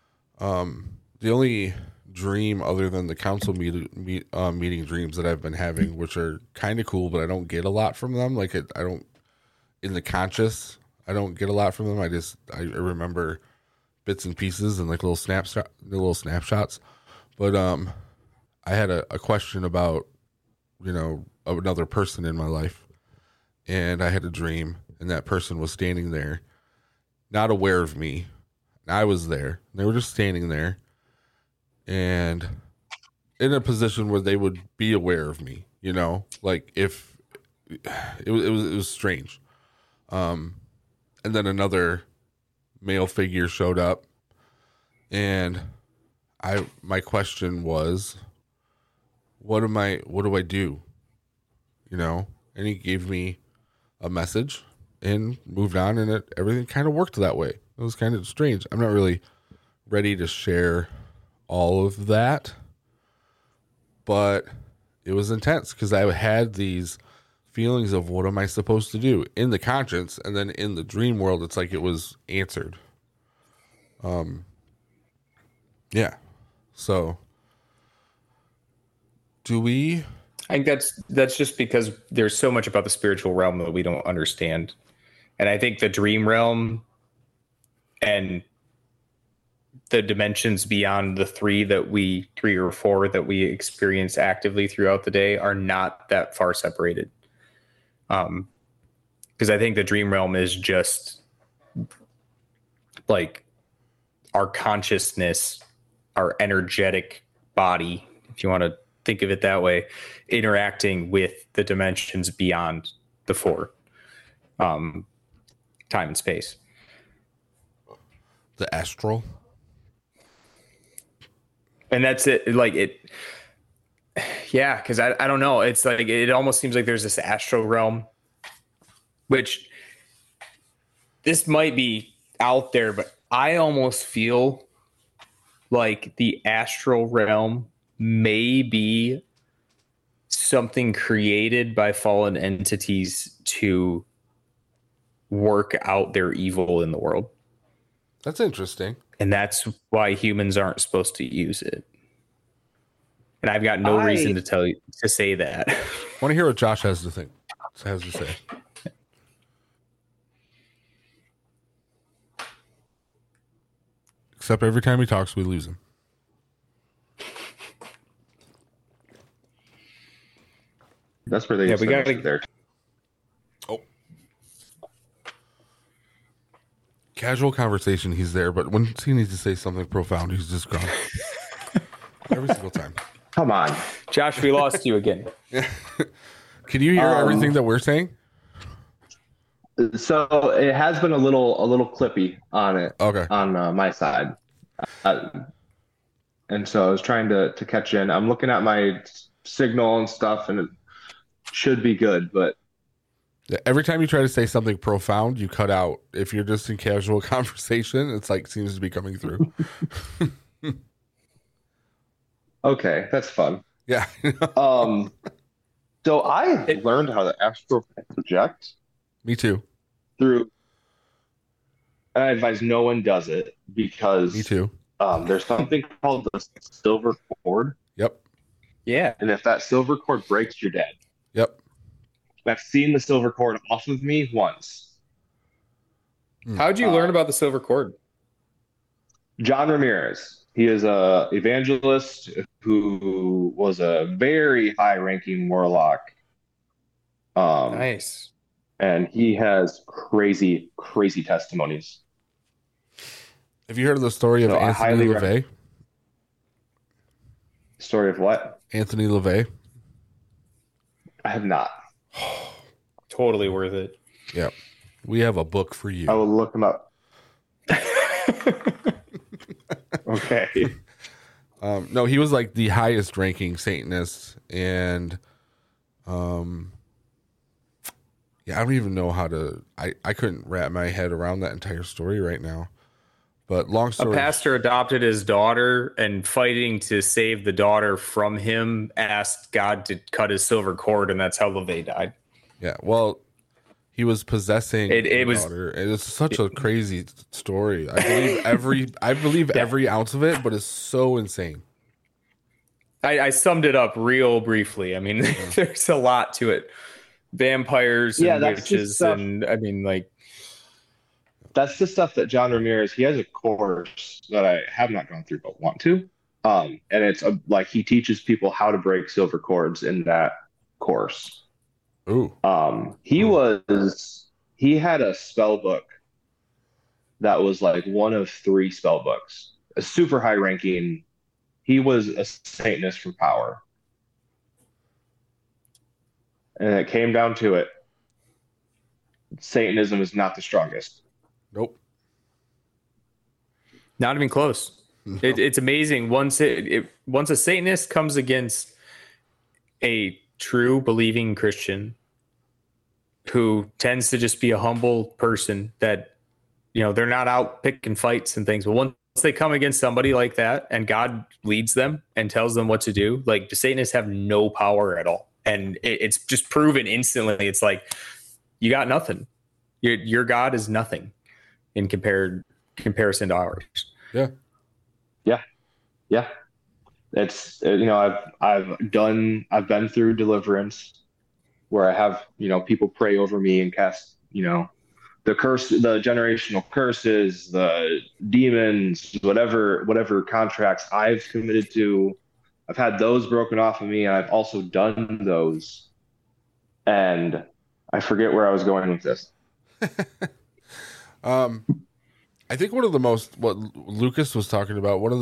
Speaker 3: only dream other than the council meeting dreams that I've been having, which are kind of cool, but I don't get a lot from them. Like I don't, in the conscious, I don't get a lot from them. I remember bits and pieces and like little snapshots. But I had a question about, another person in my life, and I had a dream, and that person was standing there, not aware of me. I was there. They were just standing there, and in a position where they would be aware of me. Like if it was strange. And then another male figure showed up, and my question was, what do I do? And he gave me a message and moved on, and everything kind of worked that way. It was kind of strange. I'm not really ready to share all of that, but it was intense because I had these feelings of what am I supposed to do in the conscience, and then in the dream world, it's like it was answered. Yeah. So do we?
Speaker 4: I think that's just because there's so much about the spiritual realm that we don't understand. And I think the dream realm and the dimensions beyond the three or four that we experience actively throughout the day are not that far separated. Because I think the dream realm is just like our consciousness, our energetic body, if you want to think of it that way, interacting with the dimensions beyond the four, time and space.
Speaker 3: The astral.
Speaker 4: And that's it. Like it. Yeah. Cause I don't know. It's like, it almost seems like there's this astral realm, which this might be out there, but I almost feel like the astral realm may be something created by fallen entities to work out their evil in the world.
Speaker 3: That's interesting.
Speaker 4: And that's why humans aren't supposed to use it. And I've got no reason to say that.
Speaker 3: I want to hear what Josh has to say. Except every time he talks, we lose him.
Speaker 5: That's where they
Speaker 4: we got
Speaker 5: there.
Speaker 3: Oh. Casual conversation, he's there, but when he needs to say something profound, he's just gone. Every single time.
Speaker 5: Come on.
Speaker 4: Josh, we lost you again.
Speaker 3: Can you hear everything that we're saying?
Speaker 5: So it has been a little clippy on it.
Speaker 3: Okay.
Speaker 5: On my side. And so I was trying to catch in. I'm looking at my signal and stuff, and it should be good, but
Speaker 3: every time you try to say something profound, you cut out. If you're just in casual conversation, it's like seems to be coming through.
Speaker 5: Okay, that's fun.
Speaker 3: Yeah.
Speaker 5: So I learned how to astral project.
Speaker 3: Me too.
Speaker 5: And I advise no one does it because
Speaker 3: me too.
Speaker 5: There's something called the silver cord.
Speaker 3: Yep.
Speaker 4: Yeah.
Speaker 5: And if that silver cord breaks, you're dead.
Speaker 3: Yep.
Speaker 5: I've seen the silver cord off of me once.
Speaker 4: How'd you learn about the silver cord?
Speaker 5: John Ramirez. He is a evangelist who was a very high-ranking warlock.
Speaker 4: Nice.
Speaker 5: And he has crazy, crazy testimonies.
Speaker 3: Have you heard of the story of Anthony LaVey?
Speaker 5: Story of what?
Speaker 3: Anthony LaVey.
Speaker 5: I have not.
Speaker 4: Totally worth it.
Speaker 3: Yeah. We have a book for you.
Speaker 5: I will look him up. Okay.
Speaker 3: No, he was like the highest ranking Satanist, and yeah, I don't even know how to I couldn't wrap my head around that entire story right now. But long
Speaker 4: A
Speaker 3: story.
Speaker 4: pastor adopted his daughter, and fighting to save the daughter from him, asked God to cut his silver cord, and that's how LaVey died.
Speaker 3: Yeah, well, he was possessing
Speaker 4: It
Speaker 3: the
Speaker 4: was-
Speaker 3: daughter. And it's such a crazy story. I believe every ounce of it, but it's so insane.
Speaker 4: I summed it up real briefly. I mean, there's a lot to it. Vampires
Speaker 5: Yeah,
Speaker 4: and
Speaker 5: that's just
Speaker 4: witches,
Speaker 5: stuff.
Speaker 4: and I mean, like,
Speaker 5: That's the stuff that John Ramirez, he has a course that I have not gone through but want to. And it's like he teaches people how to break silver cords in that course.
Speaker 3: Ooh.
Speaker 5: He had a spell book that was like one of 3 spell books, a super high ranking. He was a Satanist for power. And it came down to it. Satanism is not the strongest.
Speaker 3: Nope.
Speaker 4: not even close. It's amazing. Once a Satanist comes against a true believing Christian who tends to just be a humble person, that, you know, they're not out picking fights and things, but once they come against somebody like that and God leads them and tells them what to do, like, the Satanists have no power at all. And it's just proven instantly. It's like, you got nothing. Your God is nothing in comparison to ours.
Speaker 3: Yeah.
Speaker 5: It's, you know, I've been through deliverance where I have, you know, people pray over me and cast, you know, the curse, the generational curses, the demons, whatever contracts I've committed to. I've had those broken off of me, and I've also done those. And I forget where I was going with this.
Speaker 3: I think one of the most, what Lucas was talking about, one of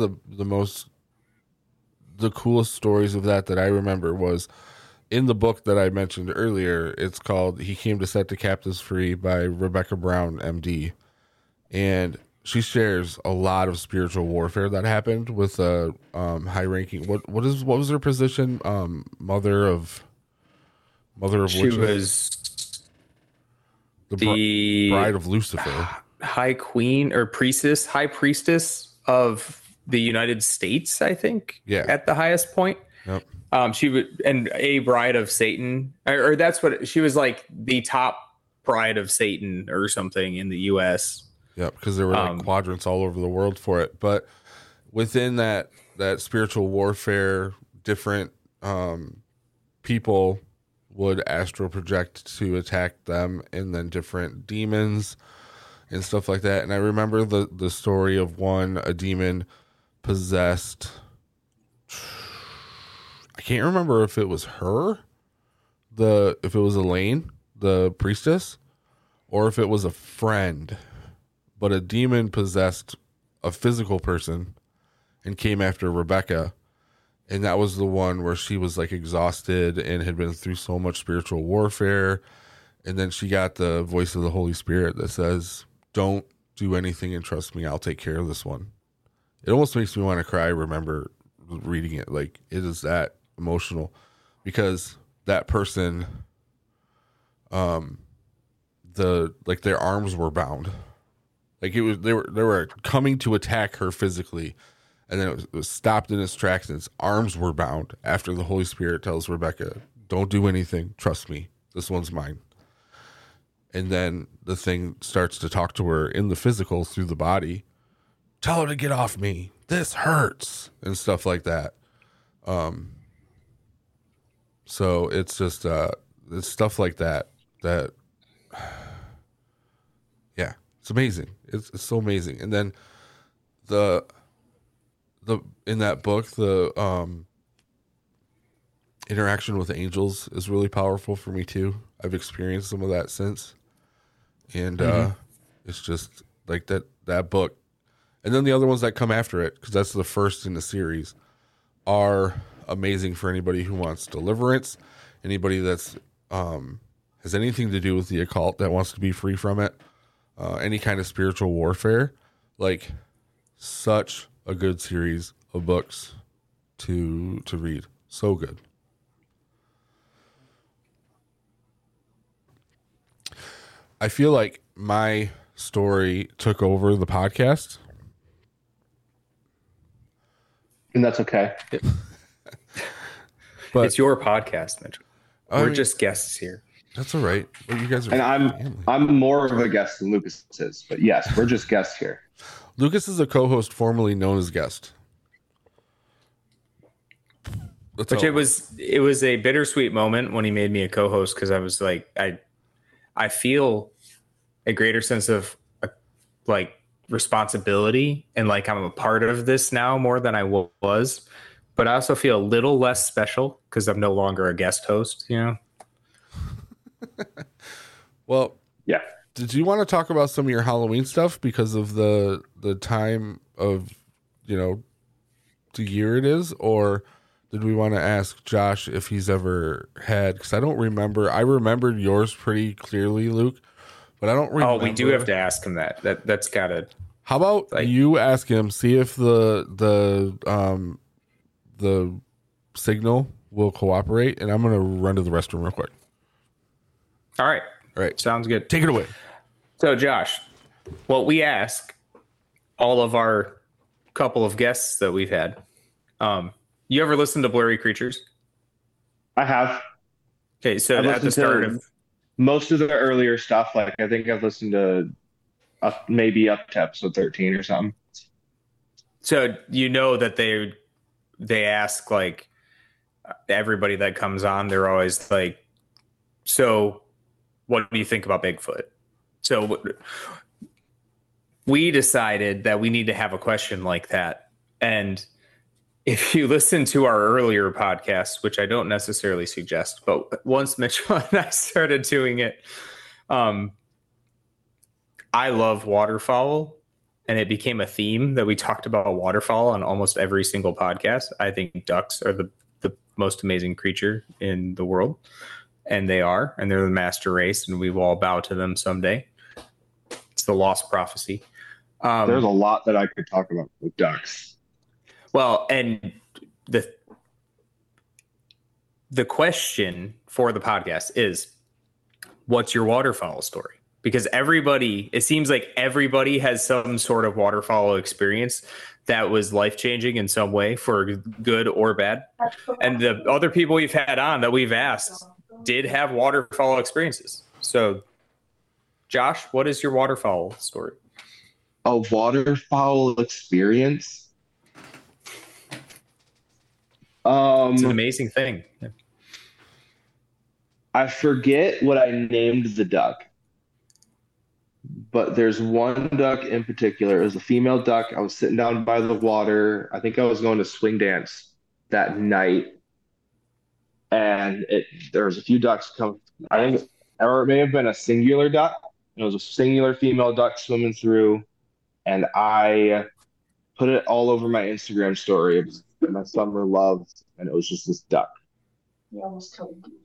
Speaker 3: the coolest stories of that I remember was in the book that I mentioned earlier. It's called He Came to Set the Captives Free by Rebecca Brown, MD. And she shares a lot of spiritual warfare that happened with a high ranking. What was her position? Mother of
Speaker 4: She
Speaker 3: witches?
Speaker 4: was
Speaker 3: the bride of Lucifer.
Speaker 4: high priestess of the United States, I think.
Speaker 3: Yeah.
Speaker 4: At the highest point.
Speaker 3: Yep.
Speaker 4: She would, and a bride of Satan, or that's what she was, like the top bride of Satan or something in the U.S.
Speaker 3: Yeah, because there were like quadrants all over the world for it. But within that spiritual warfare, different people would astral project to attack them, and then different demons and stuff like that. And I remember the story of a demon possessed. I can't remember if it was her, if it was Elaine, the priestess, or if it was a friend. But a demon possessed a physical person and came after Rebecca. And that was the one where she was like exhausted and had been through so much spiritual warfare. And then she got the voice of the Holy Spirit that says, "Don't do anything and trust me. I'll take care of this one." It almost makes me want to cry. I remember reading it. Like, it is that emotional, because that person, their arms were bound. Like, they were coming to attack her physically, and then it was stopped in its tracks, and its arms were bound after the Holy Spirit tells Rebecca, "Don't do anything. Trust me. This one's mine." And then the thing starts to talk to her in the physical through the body. "Tell her to get off me. This hurts," and stuff like that. So it's just it's stuff like that. Yeah, it's amazing. It's so amazing. And then the in that book, the interaction with angels is really powerful for me too. I've experienced some of that since. And it's just like that book. And then the other ones that come after it, because that's the first in the series, are amazing for anybody who wants deliverance, anybody that's has anything to do with the occult that wants to be free from it, any kind of spiritual warfare. Like, such a good series of books to read. So good. I feel like my story took over the podcast
Speaker 5: And that's okay.
Speaker 3: But
Speaker 4: It's your podcast, Mitchell. We're just guests here.
Speaker 3: That's all right. Well, you guys are.
Speaker 5: And I'm more of a guest than Lucas is, but yes, we're just guests here.
Speaker 3: Lucas is a co-host formerly known as guest.
Speaker 4: Which it was a bittersweet moment when he made me a co-host, because I was like, I feel a greater sense of like responsibility and like I'm a part of this now more than I was, but I also feel a little less special because I'm no longer a guest host, you know?
Speaker 3: Well,
Speaker 5: yeah.
Speaker 3: Did you want to talk about some of your Halloween stuff because of the time of, the year it is, or did we want to ask Josh if he's ever had, because I don't remember. I remembered yours pretty clearly, Luke, but I don't remember.
Speaker 4: Oh, we do have to ask him that's gotta.
Speaker 3: How about you ask him, see if the signal will cooperate, and I'm going to run to the restroom real quick.
Speaker 4: All right. Sounds good.
Speaker 3: Take it away.
Speaker 4: So, Josh, what we ask all of our couple of guests that we've had, you ever listen to Blurry Creatures?
Speaker 5: I have.
Speaker 4: Okay, so at the start of
Speaker 5: most of the earlier stuff, like I think I've listened to maybe up to episode 13 or something.
Speaker 4: So that they ask like everybody that comes on, they're always like, so what do you think about Bigfoot? So we decided that we need to have a question like that. And if you listen to our earlier podcast, which I don't necessarily suggest, but once Mitchell and I started doing it, I love waterfowl, and it became a theme that we talked about waterfowl on almost every single podcast. I think ducks are the most amazing creature in the world, and they're the master race, and we will all bow to them someday. It's the lost prophecy.
Speaker 5: There's a lot that I could talk about with ducks.
Speaker 4: Well, and the question for the podcast is, what's your waterfowl story? Because it seems like everybody has some sort of waterfowl experience that was life-changing in some way, for good or bad. And the other people we've had on that we've asked did have waterfowl experiences. So, Josh, what is your waterfowl story?
Speaker 5: A waterfowl experience?
Speaker 4: It's an amazing thing.
Speaker 5: I forget what I named the duck, but there's one duck in particular. It was a female duck. I was sitting down by the water. I think I was going to swing dance that night, and there was a few ducks come. Or it may have been a singular duck. It was a singular female duck swimming through, and I put it all over my Instagram story. It was my summer love, and it was just this duck.
Speaker 6: You almost killed me.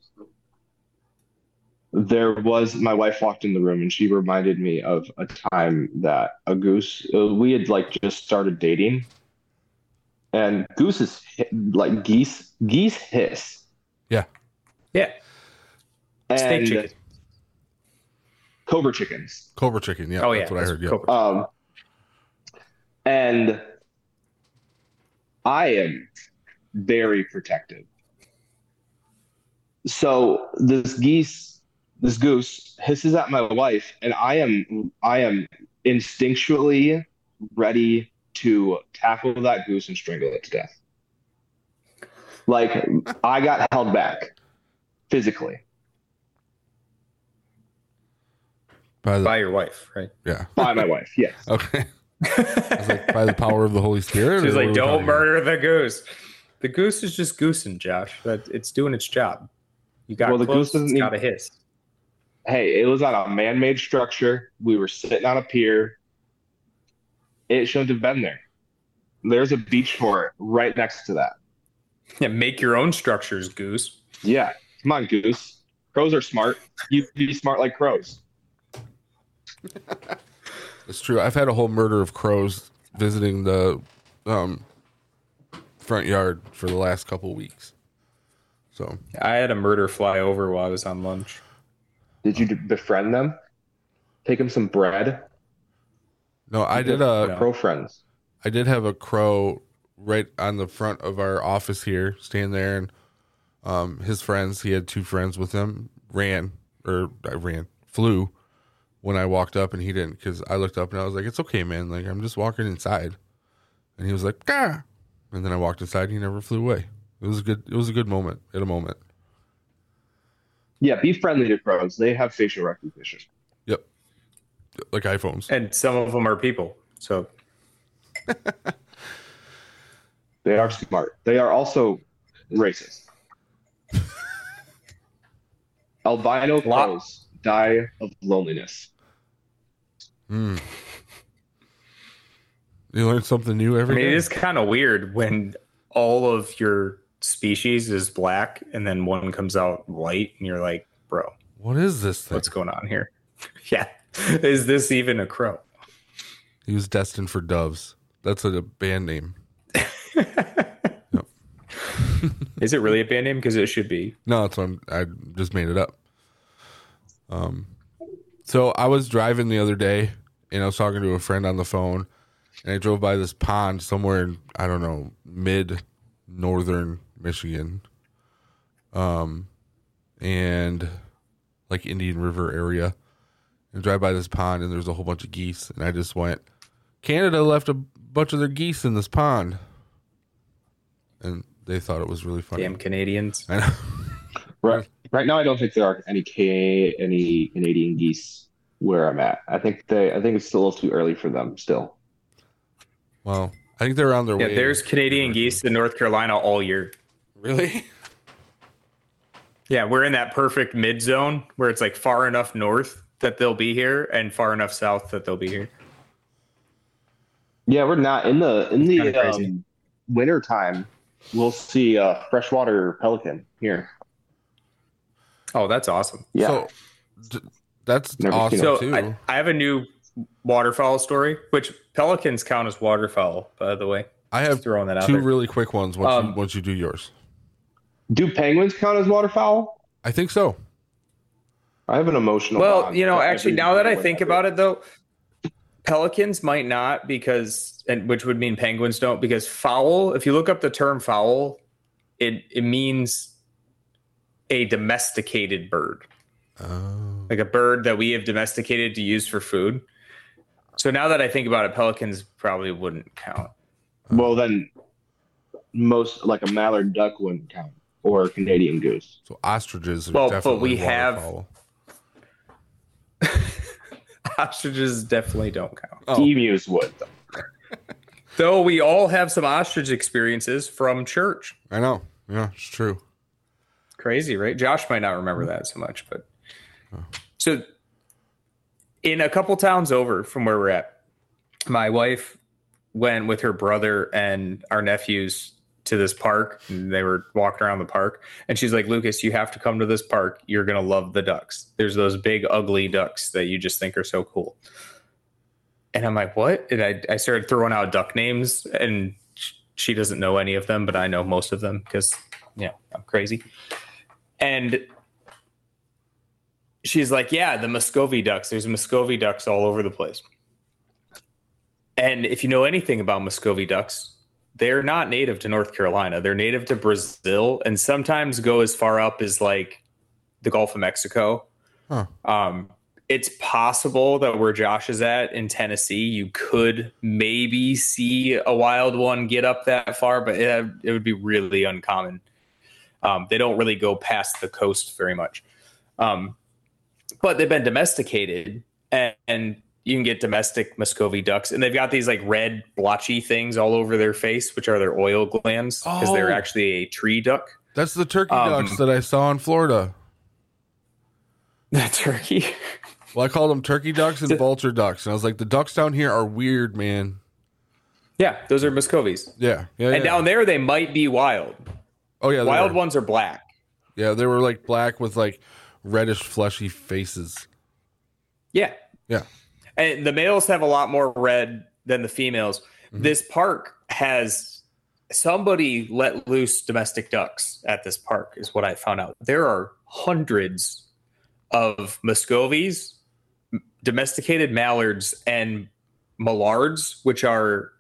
Speaker 5: My wife walked in the room and she reminded me of a time that a goose, we had just started dating, and gooses like geese hiss.
Speaker 3: Yeah.
Speaker 4: Yeah. Snake chicken.
Speaker 5: Cobra chickens.
Speaker 3: Cobra chicken. Yeah.
Speaker 4: Oh, yeah.
Speaker 3: That's what I heard. Yeah.
Speaker 5: And I am very protective. So this goose hisses at my wife, and I am instinctually ready to tackle that goose and strangle it to death. Like, I got held back physically.
Speaker 4: By your wife, right?
Speaker 3: Yeah.
Speaker 5: By my wife, yes.
Speaker 3: Okay. I was like, by the power of the Holy Spirit?
Speaker 4: She's like, don't murder the goose. The goose is just goosing, Josh. It's doing its job. You got
Speaker 5: the
Speaker 4: close,
Speaker 5: goose doesn't
Speaker 4: it's got a hiss.
Speaker 5: Hey, it was on a man-made structure. We were sitting on a pier. It shouldn't have been there. There's a beach for it right next to that.
Speaker 4: Yeah, make your own structures, goose.
Speaker 5: Yeah. Come on, goose. Crows are smart. You be smart like crows.
Speaker 3: It's true. I've had a whole murder of crows visiting the front yard for the last couple of weeks. So
Speaker 4: I had a murder fly over while I was on lunch.
Speaker 5: Did you befriend them? Take them some bread?
Speaker 3: No, I did
Speaker 5: crow friends.
Speaker 3: I did have a crow right on the front of our office here, standing there, and his friends, he had 2 friends with him, flew when I walked up, and he didn't, because I looked up and I was like, it's okay, man. Like, I'm just walking inside. And he was like, "Gah!" And then I walked inside and he never flew away. It was a good moment at a moment.
Speaker 5: Yeah, be friendly to crows. They have facial recognition.
Speaker 3: Yep. Like iPhones.
Speaker 4: And some of them are people. So
Speaker 5: They are smart. They are also racist. Albino crows die of loneliness.
Speaker 3: You learn something new every day.
Speaker 4: it is kind of weird when all of your species is black and then one comes out white and you're like, bro,
Speaker 3: What is this thing?
Speaker 4: what's going on here? Yeah. Is this even a crow?
Speaker 3: He was destined for doves. That's a band name.
Speaker 4: Is it really a band name? Because it should be.
Speaker 3: No, that's what I just made it up. So I was driving the other day and I was talking to a friend on the phone, and I drove by this pond somewhere in, I don't know, mid northern Michigan. And like Indian River area. And drive by this pond and there's a whole bunch of geese, and I just went, Canada left a bunch of their geese in this pond. And they thought it was really funny.
Speaker 4: Damn Canadians.
Speaker 3: I know.
Speaker 5: Right now, I don't think there are any Canadian geese where I'm at. I think it's still a little too early for them still.
Speaker 3: Well, I think they're on their way.
Speaker 4: Yeah, there's Canadian geese in North Carolina all year.
Speaker 3: Really?
Speaker 4: Yeah, we're in that perfect mid zone where it's like far enough north that they'll be here and far enough south that they'll be here.
Speaker 5: Yeah, we're not in the
Speaker 4: kinda crazy.
Speaker 5: winter time. We'll see a freshwater pelican here.
Speaker 4: Oh, that's awesome.
Speaker 5: Yeah,
Speaker 3: So that's
Speaker 5: Never
Speaker 3: awesome
Speaker 5: seen
Speaker 4: So
Speaker 3: too.
Speaker 4: I have a new waterfowl story, which pelicans count as waterfowl, by the way.
Speaker 3: I have
Speaker 4: Just throwing that out
Speaker 3: 2
Speaker 4: there.
Speaker 3: really quick ones once you do yours.
Speaker 5: do penguins count as waterfowl?
Speaker 3: I think so.
Speaker 5: I have an emotional.
Speaker 4: Well,
Speaker 5: bond
Speaker 4: you know,
Speaker 5: with
Speaker 4: actually,
Speaker 5: every
Speaker 4: now that I
Speaker 5: penguin
Speaker 4: think
Speaker 5: do.
Speaker 4: about it, though, pelicans might not which would mean penguins don't, because fowl, if you look up the term fowl, it means a domesticated bird,
Speaker 3: Oh.
Speaker 4: like a bird that we have domesticated to use for food. So now that I think about it, pelicans probably wouldn't count.
Speaker 5: Well, then most like a mallard duck wouldn't count, or a Canadian goose.
Speaker 3: So ostriches are
Speaker 4: Well, but
Speaker 3: definitely
Speaker 4: we have-
Speaker 3: waterfowl.
Speaker 4: Ostriches definitely don't count.
Speaker 3: Oh.
Speaker 5: Emus would.
Speaker 4: Though we all have some ostrich experiences from church.
Speaker 3: I know. Yeah, it's true.
Speaker 4: Crazy, right? Josh might not remember that so much, but so in a couple towns over from where we're at, my wife went with her brother and our nephews to this park, and they were walking around the park, and she's like, Lucas, you have to come to this park. You're going to love the ducks. There's those big, ugly ducks that you just think are so cool. And I'm like, what? And I started throwing out duck names, and she doesn't know any of them, but I know most of them because, I'm crazy. And she's like, yeah, the Muscovy ducks. There's Muscovy ducks all over the place. And if you know anything about Muscovy ducks, they're not native to North Carolina. They're native to Brazil and sometimes go as far up as like the Gulf of Mexico.
Speaker 3: Huh.
Speaker 4: It's possible that where Josh is at in Tennessee, you could maybe see a wild one get up that far, but it would be really uncommon. They don't really go past the coast very much. But they've been domesticated, and you can get domestic Muscovy ducks, and they've got these like red blotchy things all over their face, which are their oil glands, because they're actually a tree duck.
Speaker 3: That's the turkey ducks that I saw in Florida.
Speaker 4: The turkey.
Speaker 3: Well, I called them turkey ducks and vulture ducks, and I was like, the ducks down here are weird, man.
Speaker 4: Yeah, those are Muscovies.
Speaker 3: Yeah.
Speaker 4: And down there, they might be wild.
Speaker 3: Oh yeah,
Speaker 4: Wild ones are black.
Speaker 3: Yeah, they were like black with like reddish, fleshy faces.
Speaker 4: Yeah.
Speaker 3: Yeah.
Speaker 4: And the males have a lot more red than the females. Mm-hmm. This park has somebody let loose domestic ducks at this park, is what I found out. There are hundreds of Muscovies, domesticated mallards, and mallards, which are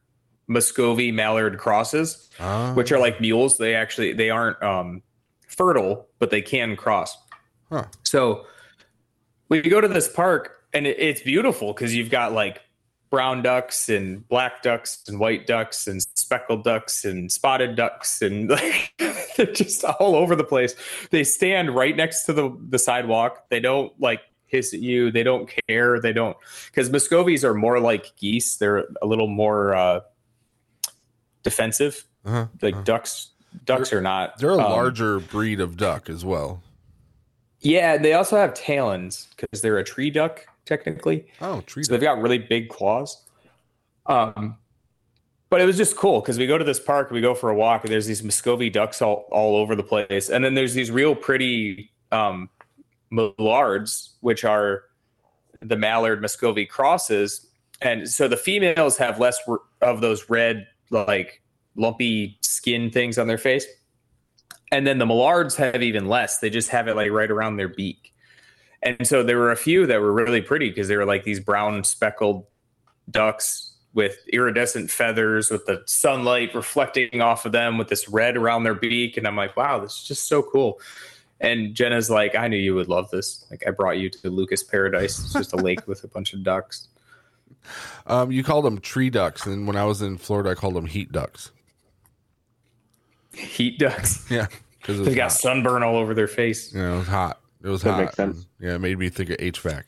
Speaker 4: Muscovy mallard crosses, which are like mules. They aren't fertile, but they can cross.
Speaker 3: Huh.
Speaker 4: So we go to this park, and it's beautiful because you've got like brown ducks and black ducks and white ducks and speckled ducks and spotted ducks, and like they're just all over the place. They stand right next to the sidewalk. They don't like hiss at you. They don't care. They don't, because Muscovies are more like geese. They're a little more defensive. Ducks are not.
Speaker 3: They're a larger breed of duck as well.
Speaker 4: Yeah, they also have talons because they're a tree duck technically.
Speaker 3: Oh, tree duck.
Speaker 4: So they've got really big claws. But it was just cool because we go to this park, we go for a walk, and there's these Muscovy ducks all over the place, and then there's these real pretty mallards, which are the mallard Muscovy crosses, and so the females have less of those red like lumpy skin things on their face. And then the mallards have even less. They just have it like right around their beak. And so there were a few that were really pretty because they were like these brown speckled ducks with iridescent feathers with the sunlight reflecting off of them with this red around their beak. And I'm like, wow, this is just so cool. And Jenna's like, I knew you would love this. Like, I brought you to Lucas Paradise. It's just a lake with a bunch of ducks.
Speaker 3: You called them tree ducks. And when I was in Florida, I called them heat ducks.
Speaker 4: Heat ducks?
Speaker 3: Yeah.
Speaker 4: Because they got sunburn all over their face.
Speaker 3: Yeah, it was hot. It was
Speaker 5: That
Speaker 3: hot.
Speaker 5: makes sense.
Speaker 3: Yeah, it made me think of HVAC.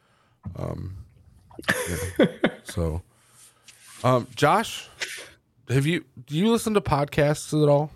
Speaker 3: Yeah. So, Josh, do you listen to podcasts at all?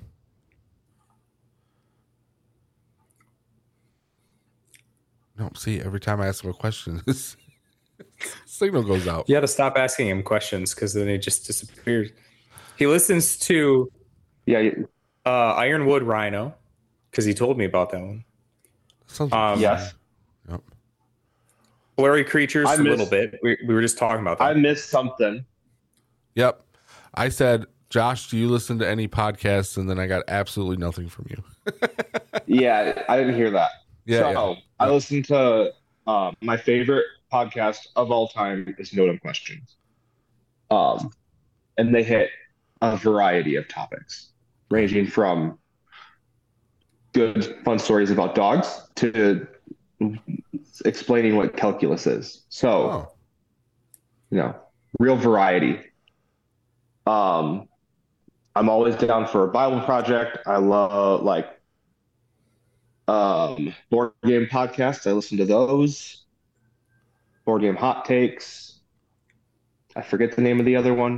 Speaker 3: No, see, every time I ask him a question, this signal goes out.
Speaker 4: You got to stop asking him questions because then he just disappears. He listens to Ironwood Rhino because he told me about that one.
Speaker 5: Yes.
Speaker 3: Yep.
Speaker 4: Blurry Creatures a little bit. We were just talking about that.
Speaker 5: I missed something.
Speaker 3: Yep. I said, Josh, do you listen to any podcasts? And then I got absolutely nothing from you.
Speaker 5: Yeah, I didn't hear that.
Speaker 3: Yeah.
Speaker 5: I listened to my favorite podcast of all time is No Dumb Questions. And they hit a variety of topics, ranging from good, fun stories about dogs to explaining what calculus is. So, real variety. I'm always down for a Bible project. I love board game podcasts. I listen to those. Board game hot takes. I forget the name of the other one.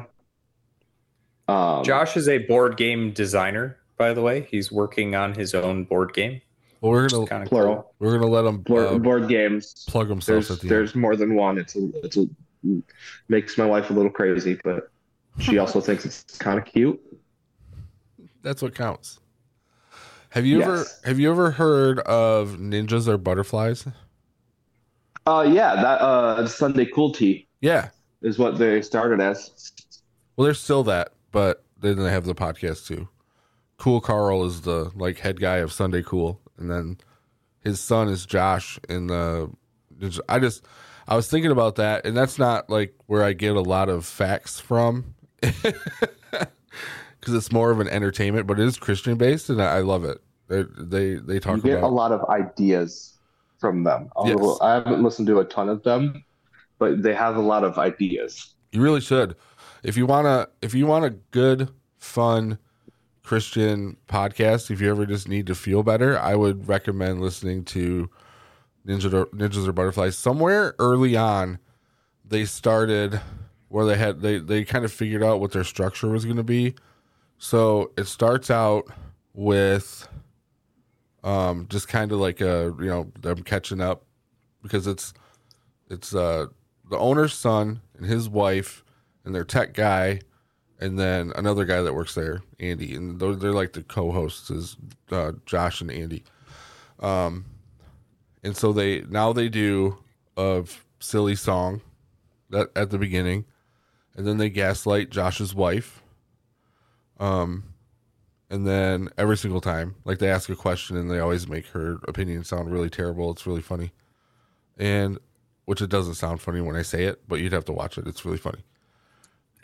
Speaker 4: Josh is a board game designer, by the way. He's working on his own board game.
Speaker 3: Well, we're gonna
Speaker 5: plural.
Speaker 3: We're gonna let him
Speaker 5: board games.
Speaker 3: Plug himself at the
Speaker 5: There's more than one. It's makes my wife a little crazy, but she also thinks it's kind of cute.
Speaker 3: That's what counts. Have you ever heard of Ninjas Are Butterflies?
Speaker 5: Yeah, that Sunday Cool Tea.
Speaker 3: Yeah,
Speaker 5: is what they started as.
Speaker 3: Well, they're still that, but then they have the podcast too. Cool Carl is the head guy of Sunday Cool, and then his son is Josh. I was thinking about that, and that's not like where I get a lot of facts from, because it's more of an entertainment, but it is Christian based, and I love it. They talk
Speaker 5: about
Speaker 3: a
Speaker 5: lot of ideas from them.
Speaker 3: Yes.
Speaker 5: I haven't listened to a ton of them, but they have a lot of ideas.
Speaker 3: You really should. If you want a good, fun Christian podcast, if you ever just need to feel better, I would recommend listening to Ninjas or Butterflies. Somewhere early on, they started where they kind of figured out what their structure was going to be. So it starts out with just kind of like them catching up, because it's the owner's son and his wife and their tech guy, and then another guy that works there, Andy, and they're like the co-hosts is Josh and Andy. And so they do a silly song that at the beginning, and then they gaslight Josh's wife. And then every single time, like, they ask a question and they always make her opinion sound really terrible. It's really funny. And which it doesn't sound funny when I say it, but you'd have to watch it. It's really funny.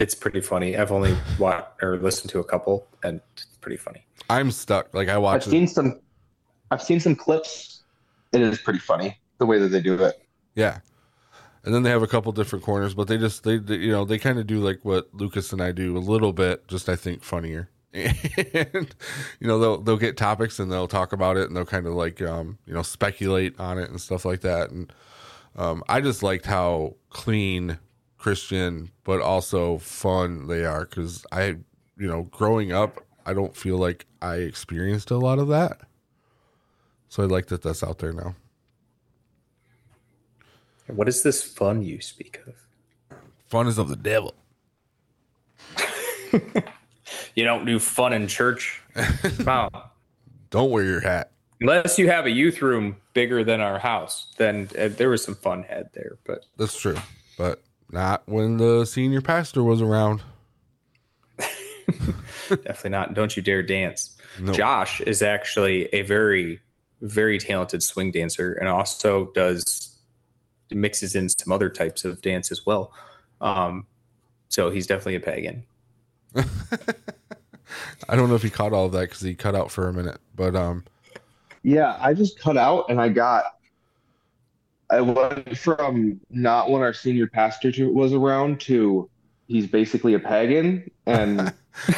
Speaker 4: It's pretty funny. I've only watched or listened to a couple, and it's pretty funny.
Speaker 3: I'm stuck. Like I watched.
Speaker 5: I've seen some clips. It is pretty funny the way that they do it.
Speaker 3: Yeah. And then they have a couple different corners, but they they kind of do like what Lucas and I do a little bit, just I think funnier. And they'll get topics and they'll talk about it and they'll kind of like speculate on it and stuff like that. And I just liked how clean, Christian, but also fun they are, because growing up, I don't feel like I experienced a lot of that. So I like that that's out there now.
Speaker 4: What is this fun you speak of?
Speaker 3: Fun is of the devil.
Speaker 4: You don't do fun in church. Wow.
Speaker 3: Don't wear your hat.
Speaker 4: Unless you have a youth room bigger than our house, then there was some fun had there. But
Speaker 3: that's true. But not when the senior pastor was around.
Speaker 4: Definitely not. Don't you dare dance.
Speaker 3: No.
Speaker 4: Josh is actually a very, very talented swing dancer and also mixes in some other types of dance as well. So he's definitely a pagan.
Speaker 3: I don't know if he caught all of that because he cut out for a minute, but
Speaker 5: yeah, I just cut out and I went from not when our senior pastor was around to he's basically a pagan. And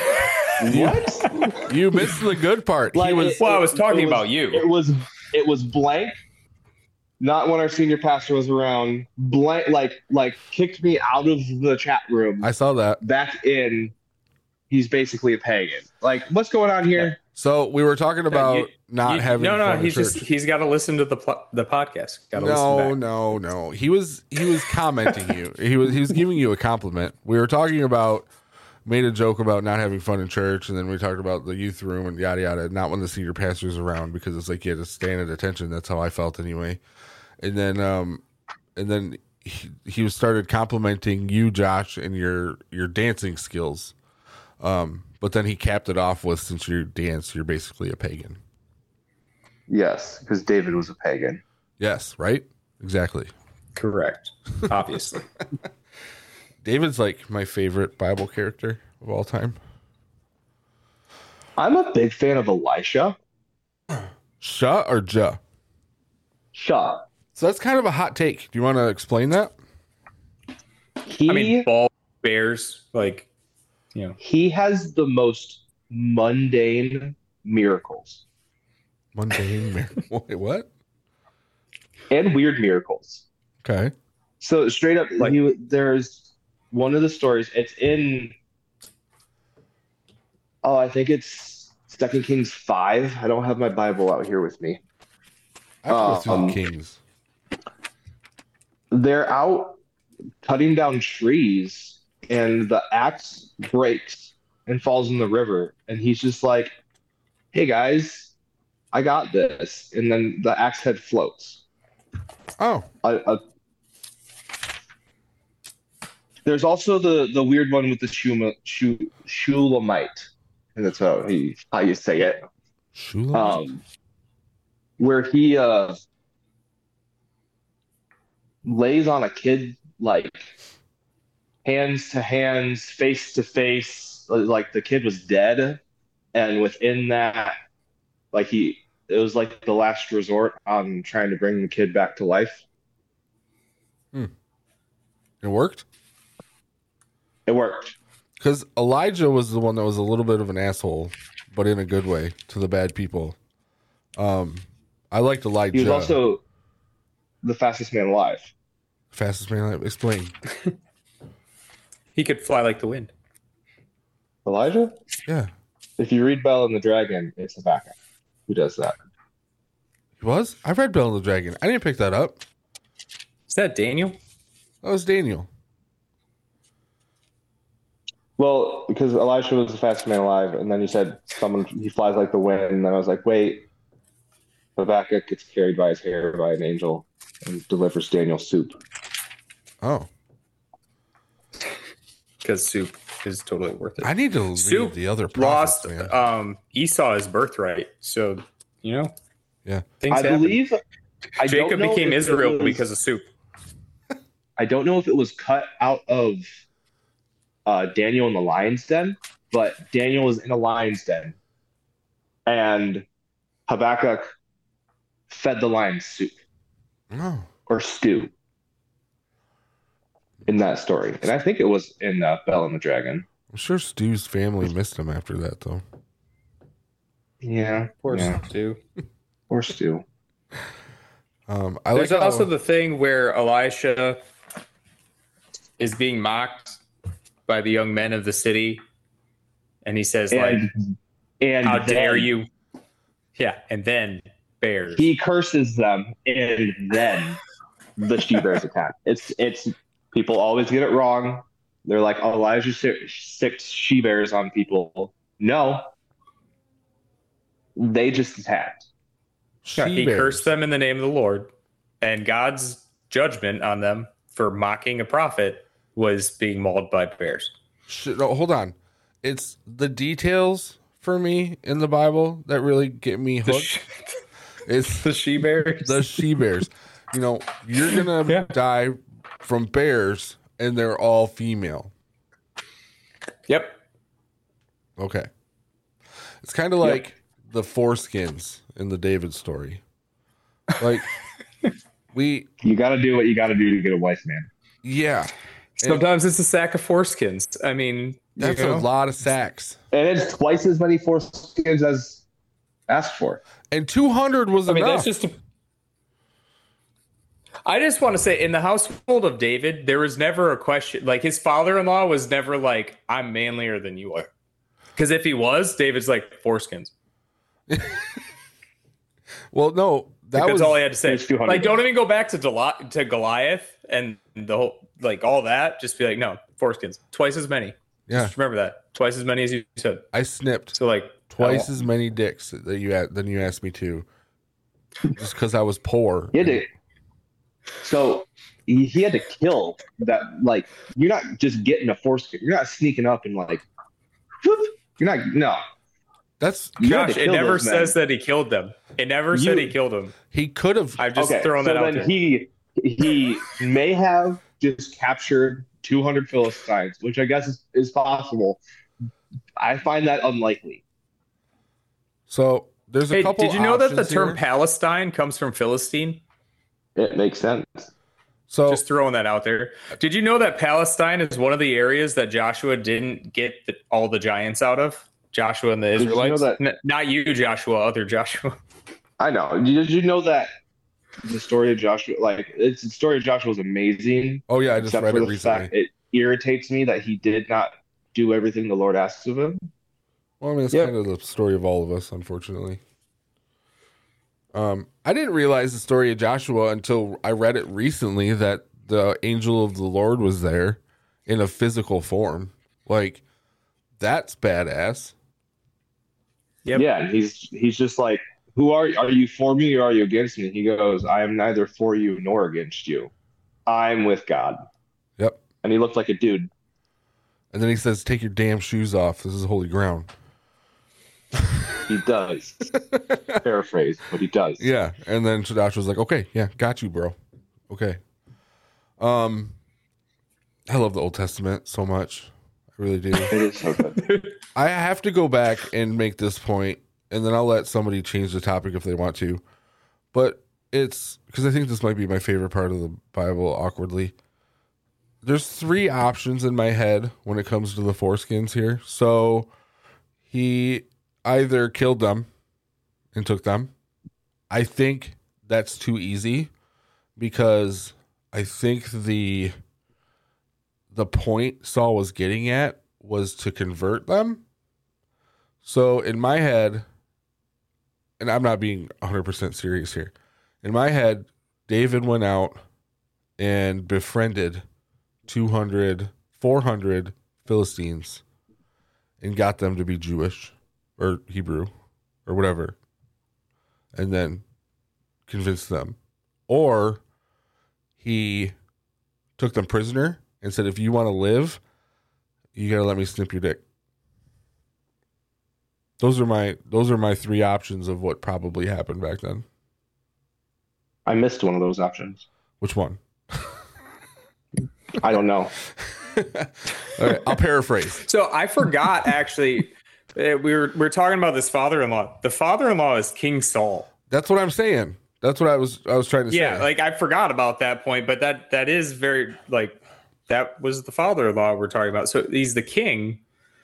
Speaker 5: what?
Speaker 3: You missed the good part.
Speaker 4: I was talking about you.
Speaker 5: It was blank. Not when our senior pastor was around. Blank, like kicked me out of the chat room.
Speaker 3: I saw that.
Speaker 5: Back in. He's basically a pagan. Like, what's going on here?
Speaker 3: So we were talking about not having.
Speaker 4: No. He's got to listen to the podcast.
Speaker 3: No. He was commenting you. He was giving you a compliment. We were talking about, made a joke about not having fun in church, and then we talked about the youth room and yada yada. Not when the senior pastor's around, because it's like you had to stand at attention. That's how I felt anyway. And then he started complimenting you, Josh, and your dancing skills. But then he capped it off with, since you dance, you're basically a pagan.
Speaker 5: Yes, because David was a pagan.
Speaker 3: Yes, right? Exactly.
Speaker 4: Correct. Obviously.
Speaker 3: David's like my favorite Bible character of all time.
Speaker 5: I'm a big fan of Elisha.
Speaker 3: Sha or Ja?
Speaker 5: Sha.
Speaker 3: So that's kind of a hot take. Do you want to explain that?
Speaker 4: Ball bears, like,
Speaker 5: he has the most mundane miracles.
Speaker 3: Wait, what?
Speaker 5: And weird miracles.
Speaker 3: Okay.
Speaker 5: So straight up, there's one of the stories. It's in. Oh, I think it's 2 Kings 5. I don't have my Bible out here with me.
Speaker 3: I have to go through Kings.
Speaker 5: They're out cutting down trees, and the axe breaks and falls in the river. And he's just like, "Hey guys, I got this." And then the axe head floats.
Speaker 3: Oh.
Speaker 5: There's also the weird one with the Shulamite, and that's how you say it.
Speaker 3: Shulamite?
Speaker 5: Where he lays on a kid, like hands to hands, face to face, like the kid was dead, and within that, it was like the last resort on trying to bring the kid back to life.
Speaker 3: It worked?
Speaker 5: It worked.
Speaker 3: Because Elijah was the one that was a little bit of an asshole, but in a good way, to the bad people. I liked Elijah.
Speaker 5: He was also the fastest man alive.
Speaker 3: Fastest man alive? Explain.
Speaker 4: He could fly like the wind.
Speaker 5: Elijah?
Speaker 3: Yeah.
Speaker 5: If you read Bell and the Dragon, it's Habakkuk who does that.
Speaker 3: He was? I read Bell and the Dragon. I didn't pick that up.
Speaker 4: Is that Daniel?
Speaker 3: That was Daniel.
Speaker 5: Well, because Elisha was the fastest man alive, and then you said he flies like the wind, and then I was like, wait, Habakkuk gets carried by his hair by an angel and delivers Daniel soup.
Speaker 3: Oh.
Speaker 4: Because soup is totally worth it.
Speaker 3: I need to read the other
Speaker 4: prophets,
Speaker 3: man.
Speaker 4: Lost Esau his birthright, so,
Speaker 3: Yeah.
Speaker 5: I believe
Speaker 4: Jacob became Israel because of soup.
Speaker 5: I don't know if it was cut out of Daniel in the lion's den, but Daniel was in a lion's den, and Habakkuk fed the lions soup or stew in that story. And I think it was in Bell and the Dragon.
Speaker 3: I'm sure Stu's family missed him after that, though.
Speaker 5: Yeah.
Speaker 4: Poor
Speaker 5: yeah.
Speaker 4: Stu.
Speaker 5: Poor Stu.
Speaker 4: There's also the thing where Elisha is being mocked by the young men of the city. And he says,
Speaker 5: and
Speaker 4: how dare you? Yeah. And then bears.
Speaker 5: He curses them, and then the she-bears attack. It's people always get it wrong. They're like, oh, Elijah six she-bears on people. No. They just attacked.
Speaker 4: Yeah, he cursed them in the name of the Lord, and God's judgment on them for mocking a prophet was being mauled by bears.
Speaker 3: No, hold on. It's the details for me in the Bible that really get me hooked. It's
Speaker 4: the she-bears.
Speaker 3: The she-bears. You know, you're going to die from bears, and they're all female.
Speaker 4: Yep.
Speaker 3: Okay. It's kind of like the foreskins in the David story. Like, you
Speaker 5: got to do what you got to do to get a wife, man.
Speaker 3: Yeah.
Speaker 4: Sometimes it's a sack of foreskins. I mean,
Speaker 3: that's a lot of sacks.
Speaker 5: And it's twice as many foreskins as asked for.
Speaker 3: And 200 was enough.
Speaker 4: That's just I just want to say, in the household of David, there was never a question. Like, his father-in-law was never like, I'm manlier than you are. Because if he was, David's like, foreskins.
Speaker 3: Well, no,
Speaker 4: that's all he had to say. Like, don't even go back to Goliath and the whole, like, all that. Just be like, no, foreskins, twice as many.
Speaker 3: Yeah,
Speaker 4: just remember that, twice as many as you said.
Speaker 3: I snipped
Speaker 4: so like
Speaker 3: twice as many dicks than you asked me to, just because I was poor.
Speaker 5: So he had to kill that. Like, you're not just getting a foreskin. You're not sneaking up and like, whoop, you're not. No.
Speaker 3: That's
Speaker 4: Josh. It never says that he killed them. It never said he killed them.
Speaker 3: He could have.
Speaker 4: I've just thrown that out there.
Speaker 5: He may have just captured 200 Philistines, which I guess is possible. I find that unlikely.
Speaker 3: So there's a couple.
Speaker 4: Did you know that the term Palestine comes from Philistine?
Speaker 5: It makes sense.
Speaker 3: So
Speaker 4: just throwing that out there. Did you know that Palestine is one of the areas that Joshua didn't get all the giants out of? Joshua and the Israelites.
Speaker 5: Did you know that?
Speaker 4: Not you, Joshua. Other Joshua.
Speaker 5: I know. Did you know that the story of Joshua, the story of Joshua is amazing?
Speaker 3: Oh yeah, I just read it recently.
Speaker 5: It irritates me that he did not do everything the Lord asks of him.
Speaker 3: Well, I mean, it's kind of the story of all of us, unfortunately. I didn't realize the story of Joshua until I read it recently that the angel of the Lord was there in a physical form. Like, that's badass.
Speaker 5: Yep. Yeah, he's just like, who are you for me or are you against me? He goes, I am neither for you nor against you. I'm with God.
Speaker 3: Yep.
Speaker 5: And he looked like a dude.
Speaker 3: And then he says, take your damn shoes off. This is holy ground.
Speaker 5: He does. Paraphrase, but he does.
Speaker 3: Yeah. And then Joshua's like, okay, yeah, got you, bro. Okay. I love the Old Testament so much. I really do.
Speaker 5: It is so good.
Speaker 3: I have to go back and make this point, and then I'll let somebody change the topic if they want to. But it's because I think this might be my favorite part of the Bible, awkwardly. There's 3 options in my head when it comes to the foreskins here. So he either killed them and took them. I think that's too easy because I think the point Saul was getting at was to convert them. So in my head, and I'm not being 100% serious here, in my head, David went out and befriended 400 Philistines and got them to be Jewish or Hebrew or whatever, and then convinced them. Or he took them prisoner and said, if you want to live, you got to let me snip your dick. Those are my 3 options of what probably happened back then.
Speaker 5: I missed one of those options.
Speaker 3: Which one?
Speaker 5: I don't know.
Speaker 3: All right, I'll paraphrase.
Speaker 4: So I forgot actually. We were talking about this father-in-law. The father-in-law is King Saul.
Speaker 3: That's what I'm saying. That's what I was trying to say.
Speaker 4: Yeah, like I forgot about that point, but that is very like that was the father-in-law we're talking about. So he's the king.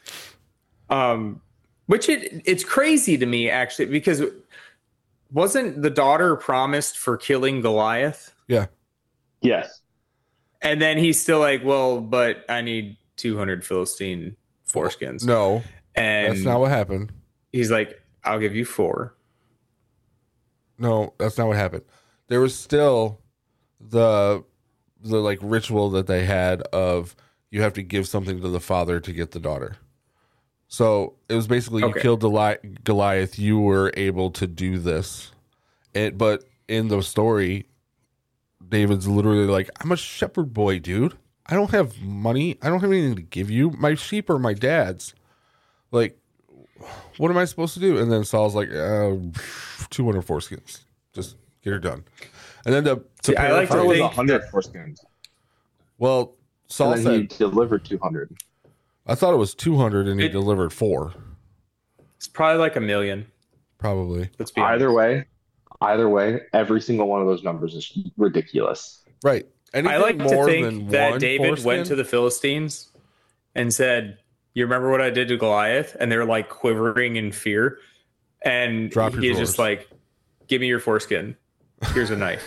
Speaker 4: Which it's crazy to me actually, because wasn't the daughter promised for killing Goliath?
Speaker 3: Yeah.
Speaker 5: Yes.
Speaker 4: And then he's still like, well, but I need 200 Philistine foreskins.
Speaker 3: No,
Speaker 4: and
Speaker 3: that's not what happened.
Speaker 4: He's like, I'll give you 4.
Speaker 3: No, that's not what happened. There was still the like ritual that they had of you have to give something to the father to get the daughter. So it was basically you killed Goliath, you were able to do this. But in the story, David's literally like, I'm a shepherd boy, dude. I don't have money. I don't have anything to give you. My sheep are my dad's. Like, what am I supposed to do? And then Saul's like, 200 foreskins. Just get her done. And then
Speaker 4: I like to
Speaker 5: it was
Speaker 4: think
Speaker 5: 100 foreskins.
Speaker 3: Well, Saul
Speaker 5: And
Speaker 3: said
Speaker 5: then he delivered 200.
Speaker 3: I thought it was 200 and he delivered 4.
Speaker 4: It's probably like 1 million.
Speaker 3: Probably.
Speaker 4: Let's be honest.
Speaker 5: Either way, every single one of those numbers is ridiculous.
Speaker 3: Right. Anything
Speaker 4: I like to
Speaker 3: more
Speaker 4: think
Speaker 3: than
Speaker 4: that
Speaker 3: one
Speaker 4: David
Speaker 3: foreskin?
Speaker 4: went to the Philistines and said, you remember what I did to Goliath? And they're like quivering in fear. And
Speaker 3: Drop your
Speaker 4: he's
Speaker 3: drawers.
Speaker 4: just like, give me your foreskin. Here's a knife.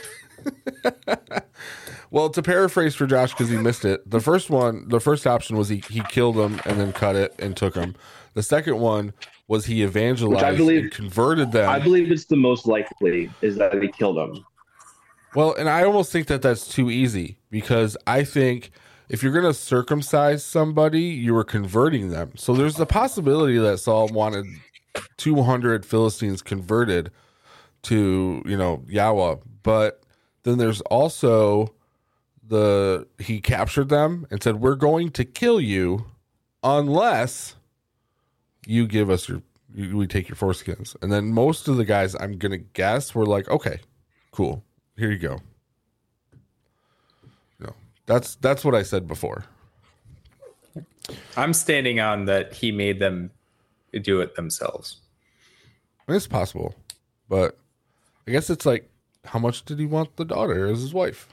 Speaker 3: Well, to paraphrase for Josh, because he missed it, the first option was he killed them and then cut it and took them. The second one was he evangelized and converted them.
Speaker 5: I believe it's the most likely is that he killed them.
Speaker 3: Well, and I almost think that that's too easy, because I think if you're going to circumcise somebody, you were converting them. So there's the possibility that Saul wanted 200 Philistines converted to, Yahweh. But then there's also he captured them and said, we're going to kill you unless you give us we take your foreskins. And then most of the guys, I'm going to guess, were like, okay, cool. Here you go. That's what I said before.
Speaker 4: I'm standing on that he made them do it themselves.
Speaker 3: I mean, it's possible, but I guess it's like, how much did he want the daughter as his wife?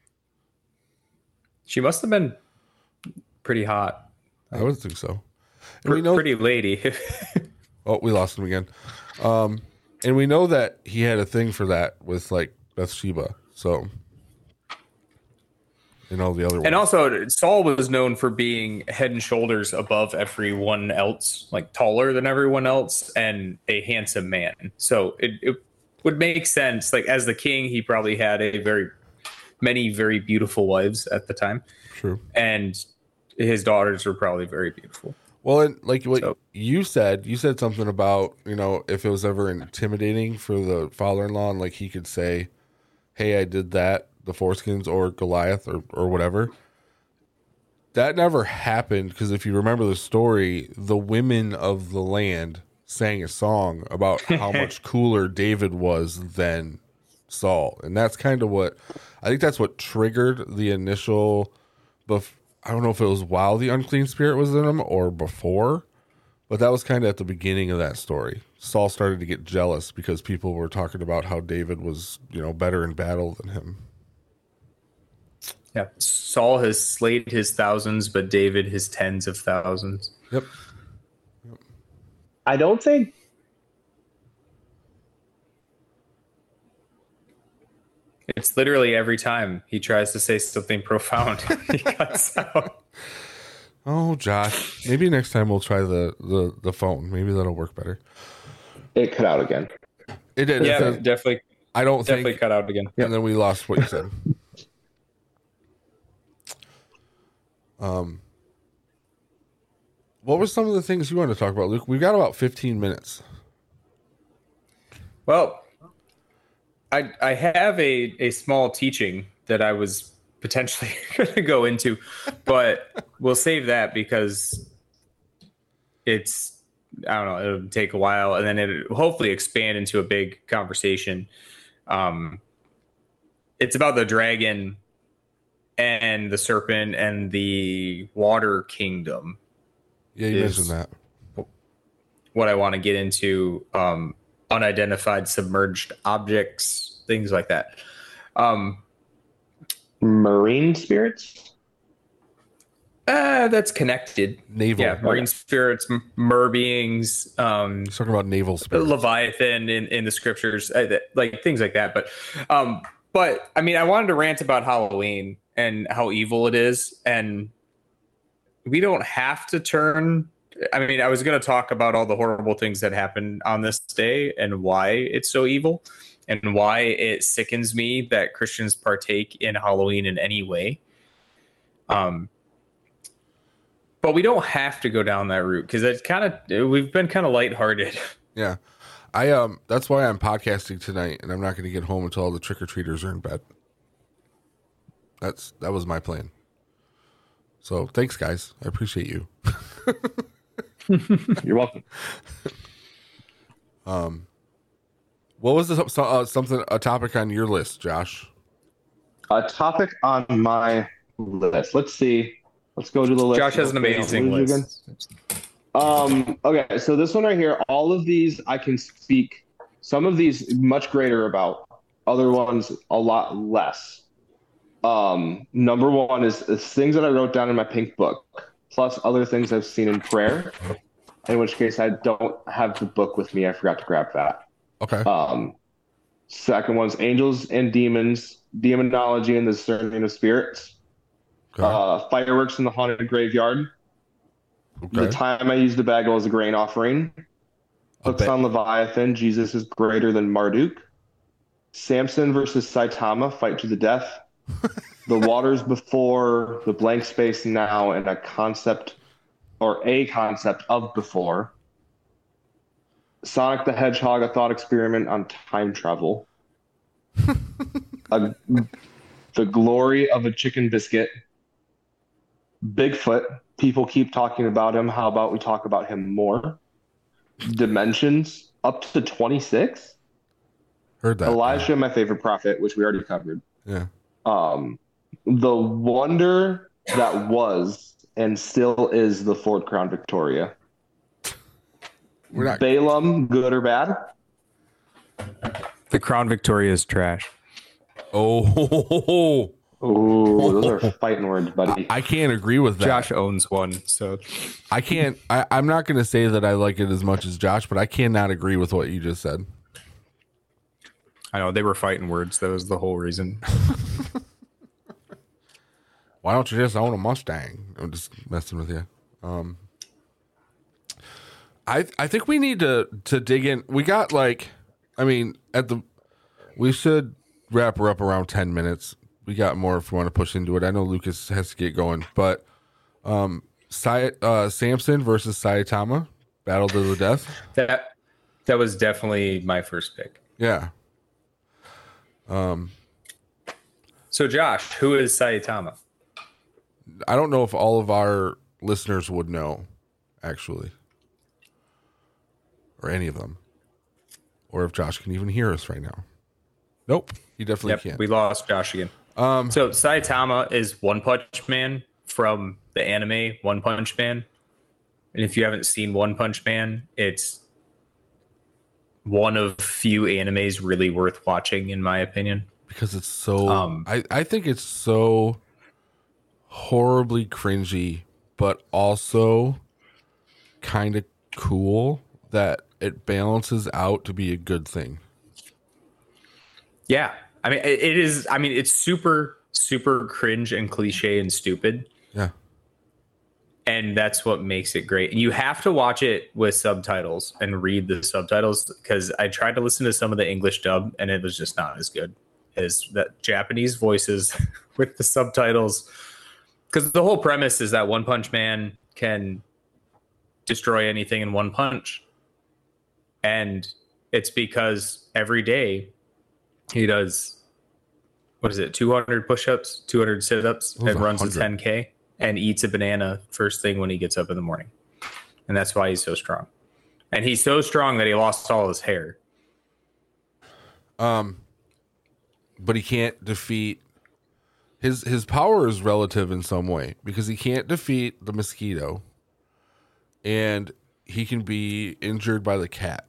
Speaker 4: She must have been pretty hot.
Speaker 3: I would think so. And
Speaker 4: Pretty lady.
Speaker 3: Oh, we lost him again. And we know that he had a thing for that with like Bathsheba. So, all the other ones.
Speaker 4: And also, Saul was known for being head and shoulders above everyone else, like taller than everyone else, and a handsome man. So it would make sense. Like as the king, he probably had many very beautiful wives at the time.
Speaker 3: True.
Speaker 4: And his daughters were probably very beautiful.
Speaker 3: Well, and like what you said something about, if it was ever intimidating for the father-in-law and like he could say, hey, I did that, the foreskins or Goliath or whatever. That never happened, because if you remember the story, the women of the land sang a song about how much cooler David was than Saul. And that's kind of I think that's what triggered the initial, I don't know if it was while the unclean spirit was in him or before, but that was kind of at the beginning of that story. Saul started to get jealous because people were talking about how David was, better in battle than him.
Speaker 4: Yeah. Saul has slayed his thousands, but David his tens of thousands.
Speaker 3: Yep.
Speaker 5: I don't think
Speaker 4: It's literally every time he tries to say something profound, he cuts out.
Speaker 3: Oh, Josh, maybe next time we'll try the phone. Maybe that'll work better.
Speaker 5: it cut out again.
Speaker 3: It did.
Speaker 4: Yeah, definitely.
Speaker 3: I don't
Speaker 4: Definitely
Speaker 3: think.
Speaker 4: cut out again.
Speaker 3: And then we lost what you said. What were some of the things you wanted to talk about, Luke? We've got about 15 minutes.
Speaker 4: Well, I have a small teaching that I was potentially going to go into, but we'll save that because it's, I don't know, it'll take a while, and then it'll hopefully expand into a big conversation. It's about the dragon and the serpent and the water kingdom.
Speaker 3: Yeah, you mentioned that.
Speaker 4: What I want to get into, unidentified submerged objects, things like that.
Speaker 5: Marine spirits?
Speaker 4: That's connected.
Speaker 3: Naval.
Speaker 4: Yeah, marine spirits, mer beings.
Speaker 3: He's talking about naval spirits.
Speaker 4: Leviathan in the scriptures, like things like that. But I mean, I wanted to rant about Halloween and how evil it is, and we don't have to turn. I mean, I was going to talk about all the horrible things that happen on this day and why it's so evil and why it sickens me that Christians partake in Halloween in any way. But we don't have to go down that route because it's we've been kind of lighthearted.
Speaker 3: Yeah. That's why I'm podcasting tonight, and I'm not going to get home until all the trick-or-treaters are in bed. That was my plan. So thanks, guys. I appreciate you.
Speaker 5: You're welcome.
Speaker 3: What was a topic on your list, Josh?
Speaker 5: A topic on my list. Let's see. Let's go to the list.
Speaker 4: Josh has an amazing list.
Speaker 5: Okay, so this one right here, all of these I can speak, some of these much greater about, other ones a lot less. Number one is things that I wrote down in my pink book, plus other things I've seen in prayer, in which case I don't have the book with me. I forgot to grab that.
Speaker 3: Okay.
Speaker 5: Second one's angels and demons, demonology and the discerning of spirits. Okay. Fireworks in the haunted graveyard. Okay. The time I used a bagel as a grain offering. Hooks on Leviathan. Jesus is greater than Marduk. Samson versus Saitama. Fight to the death. The waters before, the blank space now, and a concept of before. Sonic the Hedgehog, a thought experiment on time travel. The glory of a chicken biscuit. Bigfoot. People keep talking about him. How about we talk about him more? Dimensions up to 26.
Speaker 3: Heard that.
Speaker 5: Elijah, my favorite prophet, which we already covered.
Speaker 3: Yeah.
Speaker 5: The wonder that was and still is the Ford Crown Victoria. Balaam, good or bad?
Speaker 4: The Crown Victoria is trash.
Speaker 3: Oh,
Speaker 5: those are fighting words, buddy.
Speaker 3: I can't agree with that.
Speaker 4: Josh owns one, so
Speaker 3: I can't. I'm not going to say that I like it as much as Josh, but I cannot agree with what you just said.
Speaker 4: I know they were fighting words. That was the whole reason.
Speaker 3: Why don't you just own a Mustang? I'm just messing with you. I think we need to dig in. We got we should wrap her up around 10 minutes. We got more if we want to push into it. I know Lucas has to get going, but Samson versus Saitama, battle to the death.
Speaker 4: That was definitely my first pick.
Speaker 3: Yeah.
Speaker 4: So Josh, who is Saitama?
Speaker 3: I don't know if all of our listeners would know, actually, or any of them, or if Josh can even hear us right now. Nope, he definitely can't.
Speaker 4: We lost Josh again. So Saitama is One Punch Man from the anime One Punch Man, and if you haven't seen One Punch Man, it's one of few animes really worth watching, in my opinion,
Speaker 3: because it's so. I think it's so horribly cringy, but also kind of cool that it balances out to be a good thing.
Speaker 4: Yeah. I mean, it is. I mean, it's super, super cringe and cliche and stupid.
Speaker 3: Yeah.
Speaker 4: And that's what makes it great. And you have to watch it with subtitles and read the subtitles, because I tried to listen to some of the English dub and it was just not as good as that Japanese voices with the subtitles. Because the whole premise is that One Punch Man can destroy anything in one punch. And it's because every day he does, 200 push-ups, 200 sit-ups, and runs a 10K and eats a banana first thing when he gets up in the morning. And that's why he's so strong. And he's so strong that he lost all his hair.
Speaker 3: But he can't defeat his power is relative in some way because he can't defeat the mosquito, and he can be injured by the cat.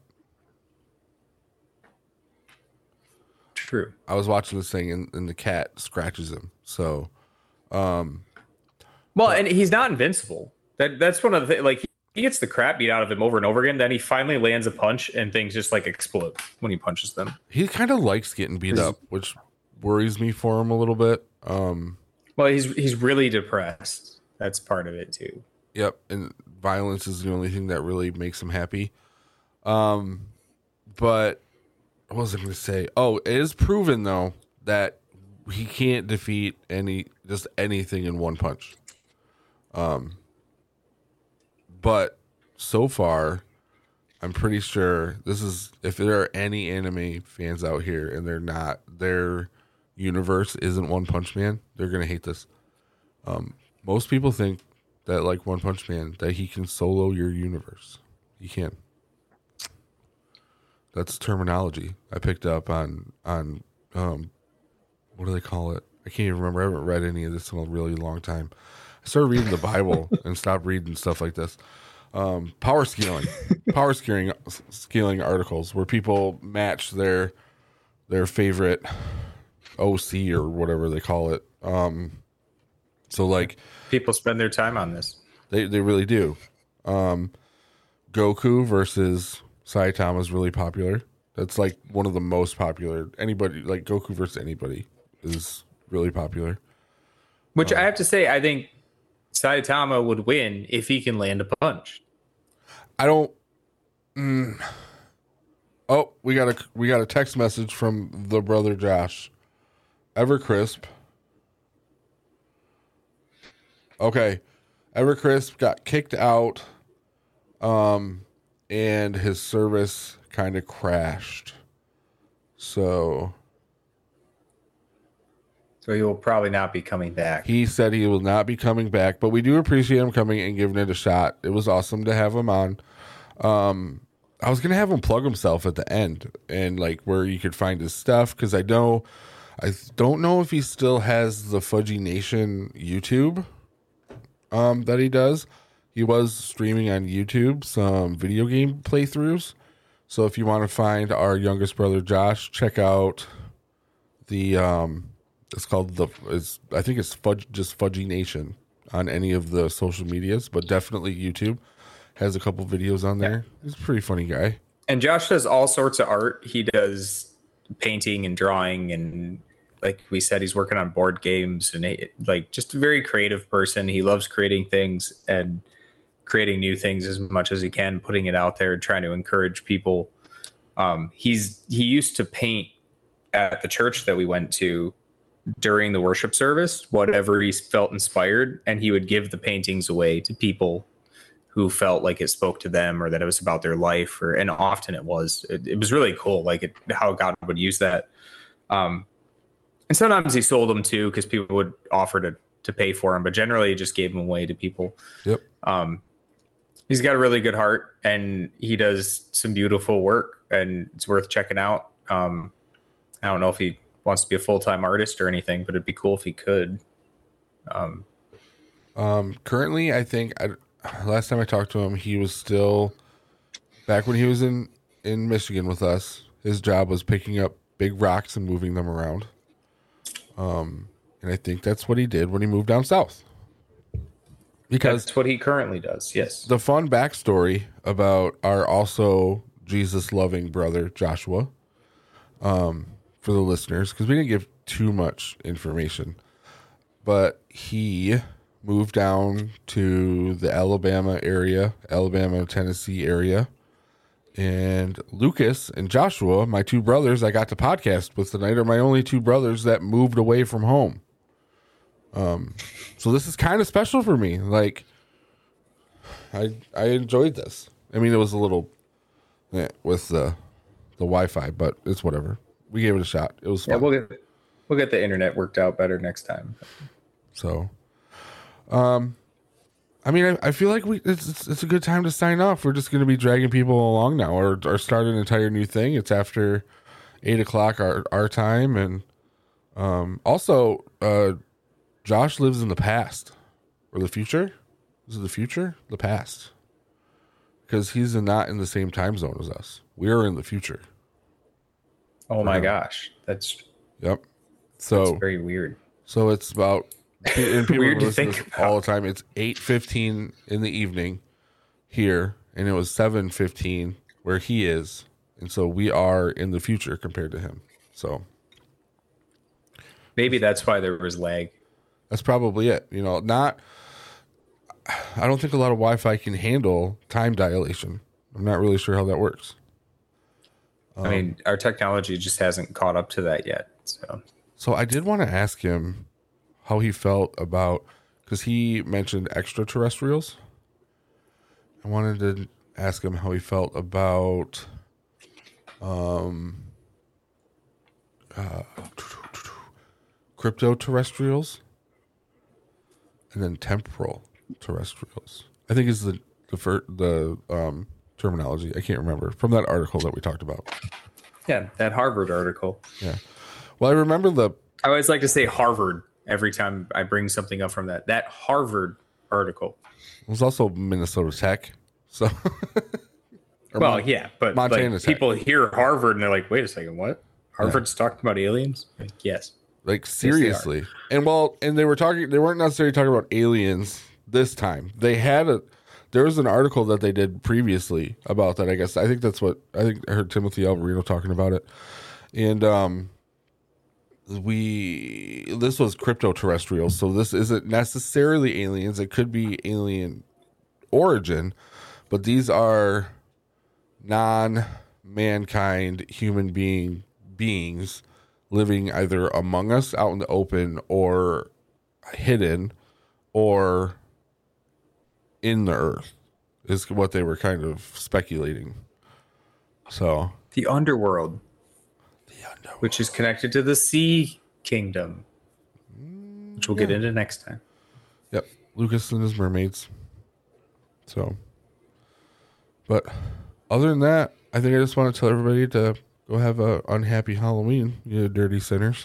Speaker 4: True.
Speaker 3: I was watching this thing and the cat scratches him. So,
Speaker 4: well, and he's not invincible. That's one of the like he gets the crap beat out of him over and over again. Then he finally lands a punch and things just like explode when he punches them.
Speaker 3: He kind of likes getting beat up, which worries me for him a little bit.
Speaker 4: Well, he's really depressed. That's part of it too.
Speaker 3: Yep, and violence is the only thing that really makes him happy. But what was I going to say? Oh, it is proven though that he can't defeat anything in one punch. But so far, I'm pretty sure this is, if there are any anime fans out here and they're not, their universe isn't One Punch Man, they're going to hate this. Most people think that like One Punch Man, that he can solo your universe. He can. That's terminology I picked up on what do they call it? I can't even remember. I haven't read any of this in a really long time. I started reading the Bible and stopped reading stuff like this. Power scaling articles where people match their favorite OC or whatever they call it. So like
Speaker 4: people spend their time on this.
Speaker 3: They really do. Goku versus Saitama is really popular. That's like one of the most popular. Anybody like Goku versus anybody is really popular.
Speaker 4: Which I have to say, I think Saitama would win if he can land a punch.
Speaker 3: I don't. Oh, we got a text message from the brother Josh. Evercrisp. Okay, Evercrisp got kicked out, and his service kind of crashed. So
Speaker 4: he will probably not be coming back.
Speaker 3: He said he will not be coming back, but we do appreciate him coming and giving it a shot. It was awesome to have him on. I was going to have him plug himself at the end and like where you could find his stuff. Cause I don't know if he still has the Fudgy Nation YouTube, that he does. He was streaming on YouTube, some video game playthroughs. So if you want to find our youngest brother, Josh, check out the, it's called I think it's just Fudgy Nation on any of the social medias, but definitely YouTube has a couple videos on there. Yeah. He's a pretty funny guy.
Speaker 4: And Josh does all sorts of art. He does painting and drawing, and like we said, he's working on board games and like just a very creative person. He loves creating things and creating new things as much as he can, putting it out there, trying to encourage people. He used to paint at the church that we went to during the worship service, whatever he felt inspired, and he would give the paintings away to people who felt like it spoke to them or that it was about their life, and often it was. It was really cool, how God would use that. And sometimes he sold them too, because people would offer to pay for them, but generally he just gave them away to people.
Speaker 3: Yep.
Speaker 4: He's got a really good heart, and he does some beautiful work, and it's worth checking out. I don't know if he wants to be a full-time artist or anything, but it'd be cool if he could.
Speaker 3: Currently, I think last time I talked to him, he was still back when he was in Michigan with us. His job was picking up big rocks and moving them around. And I think that's what he did when he moved down south. Because
Speaker 4: that's what he currently does. Yes.
Speaker 3: The fun backstory about our also Jesus loving brother, Joshua, for the listeners, because we didn't give too much information, but he moved down to the Alabama, Tennessee area. And Lucas and Joshua, my two brothers I got to podcast with tonight, are my only two brothers that moved away from home. So this is kind of special for me. Like, I enjoyed this. I mean, it was a little with the Wi-Fi, but it's whatever. We gave it a shot. It was fun.
Speaker 4: Yeah, we'll get the internet worked out better next time.
Speaker 3: So, I mean, I feel like it's a good time to sign off. We're just going to be dragging people along now, or start an entire new thing. It's after 8:00 our time, and also Josh lives in the past or the future. Is it the future? The past. Because he's not in the same time zone as us. We are in the future.
Speaker 4: Oh my gosh. That's
Speaker 3: So
Speaker 4: very weird.
Speaker 3: So it's about, and people
Speaker 4: Weird to
Speaker 3: listen
Speaker 4: think
Speaker 3: to this
Speaker 4: about.
Speaker 3: all the time. It's 8:15 in the evening here, and it was 7:15 where he is, and so we are in the future compared to him. So
Speaker 4: Maybe that's why there was lag.
Speaker 3: that's probably it. You know, I don't think a lot of Wi-Fi can handle time dilation. I'm not really sure how that works.
Speaker 4: I mean, our technology just hasn't caught up to that yet.
Speaker 3: So I did want to ask him how he felt about, because he mentioned extraterrestrials. I wanted to ask him how he felt about crypto-terrestrials and then temporal terrestrials. I think is the terminology. I can't remember from that article that we talked about.
Speaker 4: Yeah, that Harvard article.
Speaker 3: Yeah. Well, I remember
Speaker 4: I always like to say Harvard every time I bring something up from that. That Harvard article.
Speaker 3: it was also Minnesota Tech. So
Speaker 4: Well, yeah, but
Speaker 3: Montana
Speaker 4: like,
Speaker 3: Tech.
Speaker 4: people hear Harvard and they're like, wait a second, what? Harvard's talking about aliens? Like, yes.
Speaker 3: Like seriously. And they weren't necessarily talking about aliens this time. There was an article that they did previously about that, I guess. I think I heard Timothy Alvarino talking about it. And this was crypto-terrestrial, so this isn't necessarily aliens. It could be alien origin, but these are non-mankind human beings living either among us out in the open or hidden or in the earth is what they were kind of speculating. So
Speaker 4: The underworld, which is connected to the sea kingdom, which we'll get into next time.
Speaker 3: Yep. Lucas and his mermaids. So, but other than that, I think I just want to tell everybody to go have a unhappy Halloween, you dirty sinners.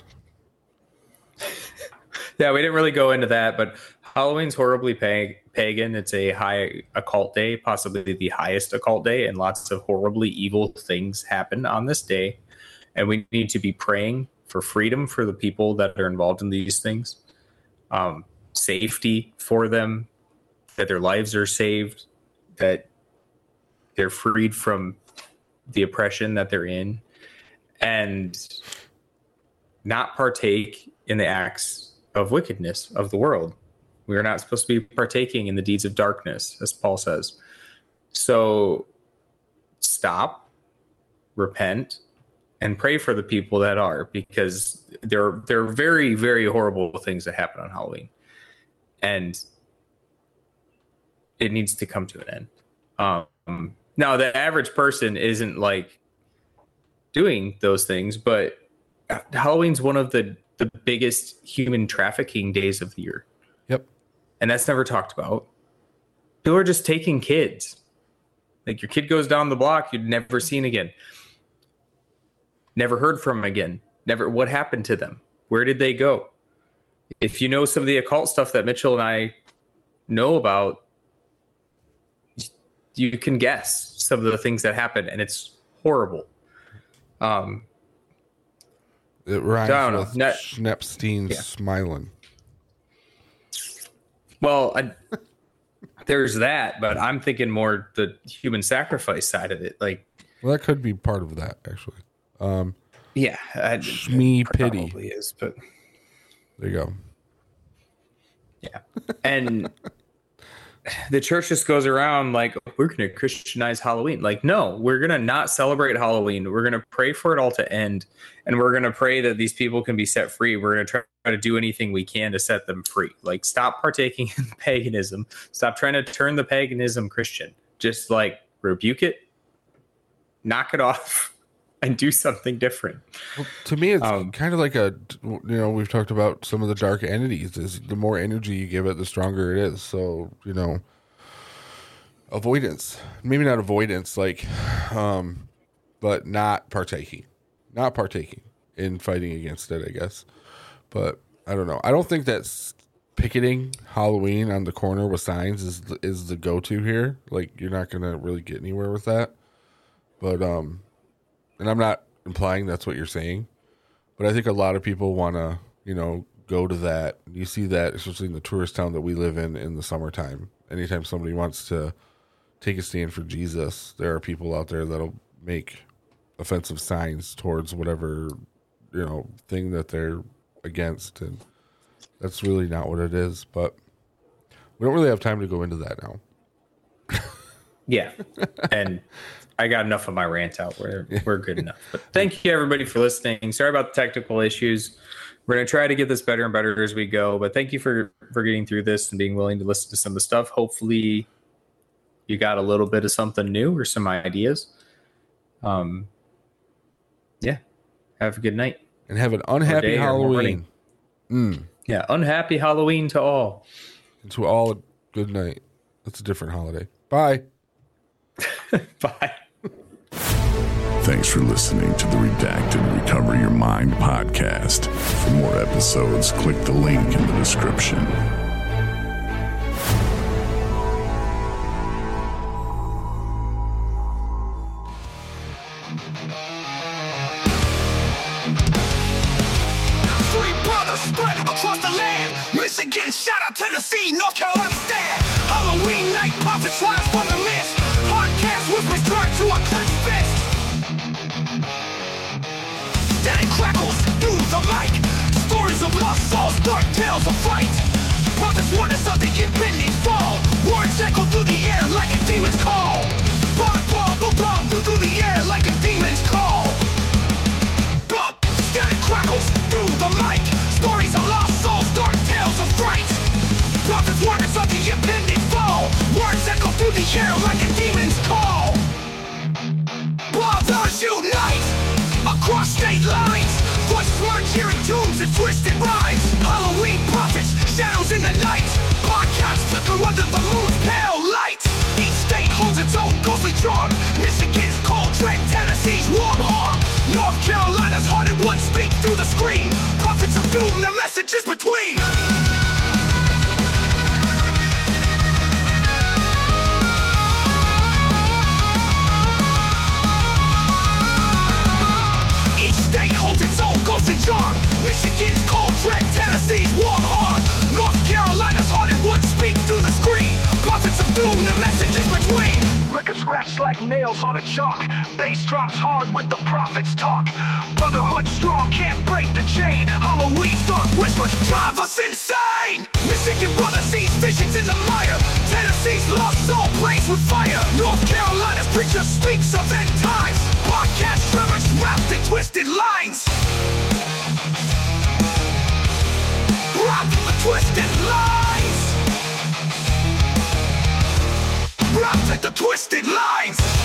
Speaker 4: Yeah, we didn't really go into that, but Halloween's horribly pagan. It's a high occult day, possibly the highest occult day, and lots of horribly evil things happen on this day. And we need to be praying for freedom for the people that are involved in these things, safety for them, that their lives are saved, that they're freed from the oppression that they're in, and not partake in the acts of wickedness of the world. We are not supposed to be partaking in the deeds of darkness, as Paul says. So stop, repent, and pray for the people that are, because there are very, very horrible things that happen on Halloween. And it needs to come to an end. Now, the average person isn't like doing those things, but Halloween's one of the biggest human trafficking days of the year.
Speaker 3: Yep.
Speaker 4: And that's never talked about. People are just taking kids. Like, your kid goes down the block, you'd never seen again. Never heard from them again. What happened to them? Where did they go? If you know some of the occult stuff that Mitchell and I know about, you can guess some of the things that happen, and it's horrible.
Speaker 3: It rhymes with Schnepstein's smiling.
Speaker 4: Well, there's that, but I'm thinking more the human sacrifice side of it. Like,
Speaker 3: well, that could be part of that, actually.
Speaker 4: Yeah,
Speaker 3: Shmee pity
Speaker 4: probably is, but
Speaker 3: there you go.
Speaker 4: Yeah, and the church just goes around like, we're going to Christianize Halloween. Like, no, we're going to not celebrate Halloween. We're going to pray for it all to end, and we're going to pray that these people can be set free. We're going to try to do anything we can to set them free. Like, stop partaking in paganism. Stop trying to turn the paganism Christian. Just like rebuke it, knock it off, and do something different.
Speaker 3: Well, to me, it's kind of like we've talked about some of the dark entities. Is the more energy you give it, the stronger it is. So, avoidance, maybe not avoidance, but not partaking in fighting against it, I guess. But I don't know. I don't think that picketing Halloween on the corner with signs is the go-to here. Like, you're not gonna really get anywhere with that. But and I'm not implying that's what you're saying, but I think a lot of people want to, go to that. You see that, especially in the tourist town that we live in the summertime. Anytime somebody wants to take a stand for Jesus, there are people out there that'll make offensive signs towards whatever, thing that they're against. And that's really not what it is. But we don't really have time to go into that now.
Speaker 4: Yeah. And I got enough of my rant out. We're good enough. But thank you, everybody, for listening. Sorry about the technical issues. We're going to try to get this better and better as we go. But thank you for getting through this and being willing to listen to some of the stuff. Hopefully you got a little bit of something new or some ideas. Yeah. Have a good night.
Speaker 3: And have an unhappy Halloween.
Speaker 4: Yeah, unhappy Halloween to all.
Speaker 3: And to all, a good night. That's a different holiday. Bye.
Speaker 4: Bye.
Speaker 2: Thanks for listening to the Redacted Recover Your Mind podcast. For more episodes, click the link in the description.
Speaker 1: Three brothers spread across the land. Michigan, shout out Tennessee, North Carolina stand. Halloween night, prophets rise from the mist. Podcast whispers turn to a clenched fist. Dead crackles, use the mic. Stories of lost souls, dark tales of fright. Prophets warn us of the impending fall. Words echo through the air like a demon's call. Bomb through the air like a demon's call. Bump, static crackles through the mic. Stories of lost souls, dark tales of fright. Prophets warn us of the impending fall. Words echo through the air like a demon's call. Brothers unite across state lines. Voice merge, hearing tunes and twisted rhymes. Halloween prophets, shadows in the night. Podcasts flicker under the moon's pale light. Each state holds its own ghostly charm. Michigan's cold dread, Tennessee's warm arm. North Carolina's haunted ones speak through the screen. Prophets of doom, the messages between. State holds its own ghostly charm. Michigan's cold dread, Tennessee's warm heart. North Carolina's haunted ones speak through the screen. Prophets of doom, the messages between. Records scratched like nails on a chalk. Bass drops hard with the prophets talk. Brotherhood strong, can't break the chain. Halloween's dark whispers drive us insane. Michigan brother sees visions in the mire. Tennessee's lost soul plays with fire. North Carolina's preacher speaks of end times. Podcast tremors wrapped in twisted lines. Wrapped in twisted lines. Wrapped in the twisted lines.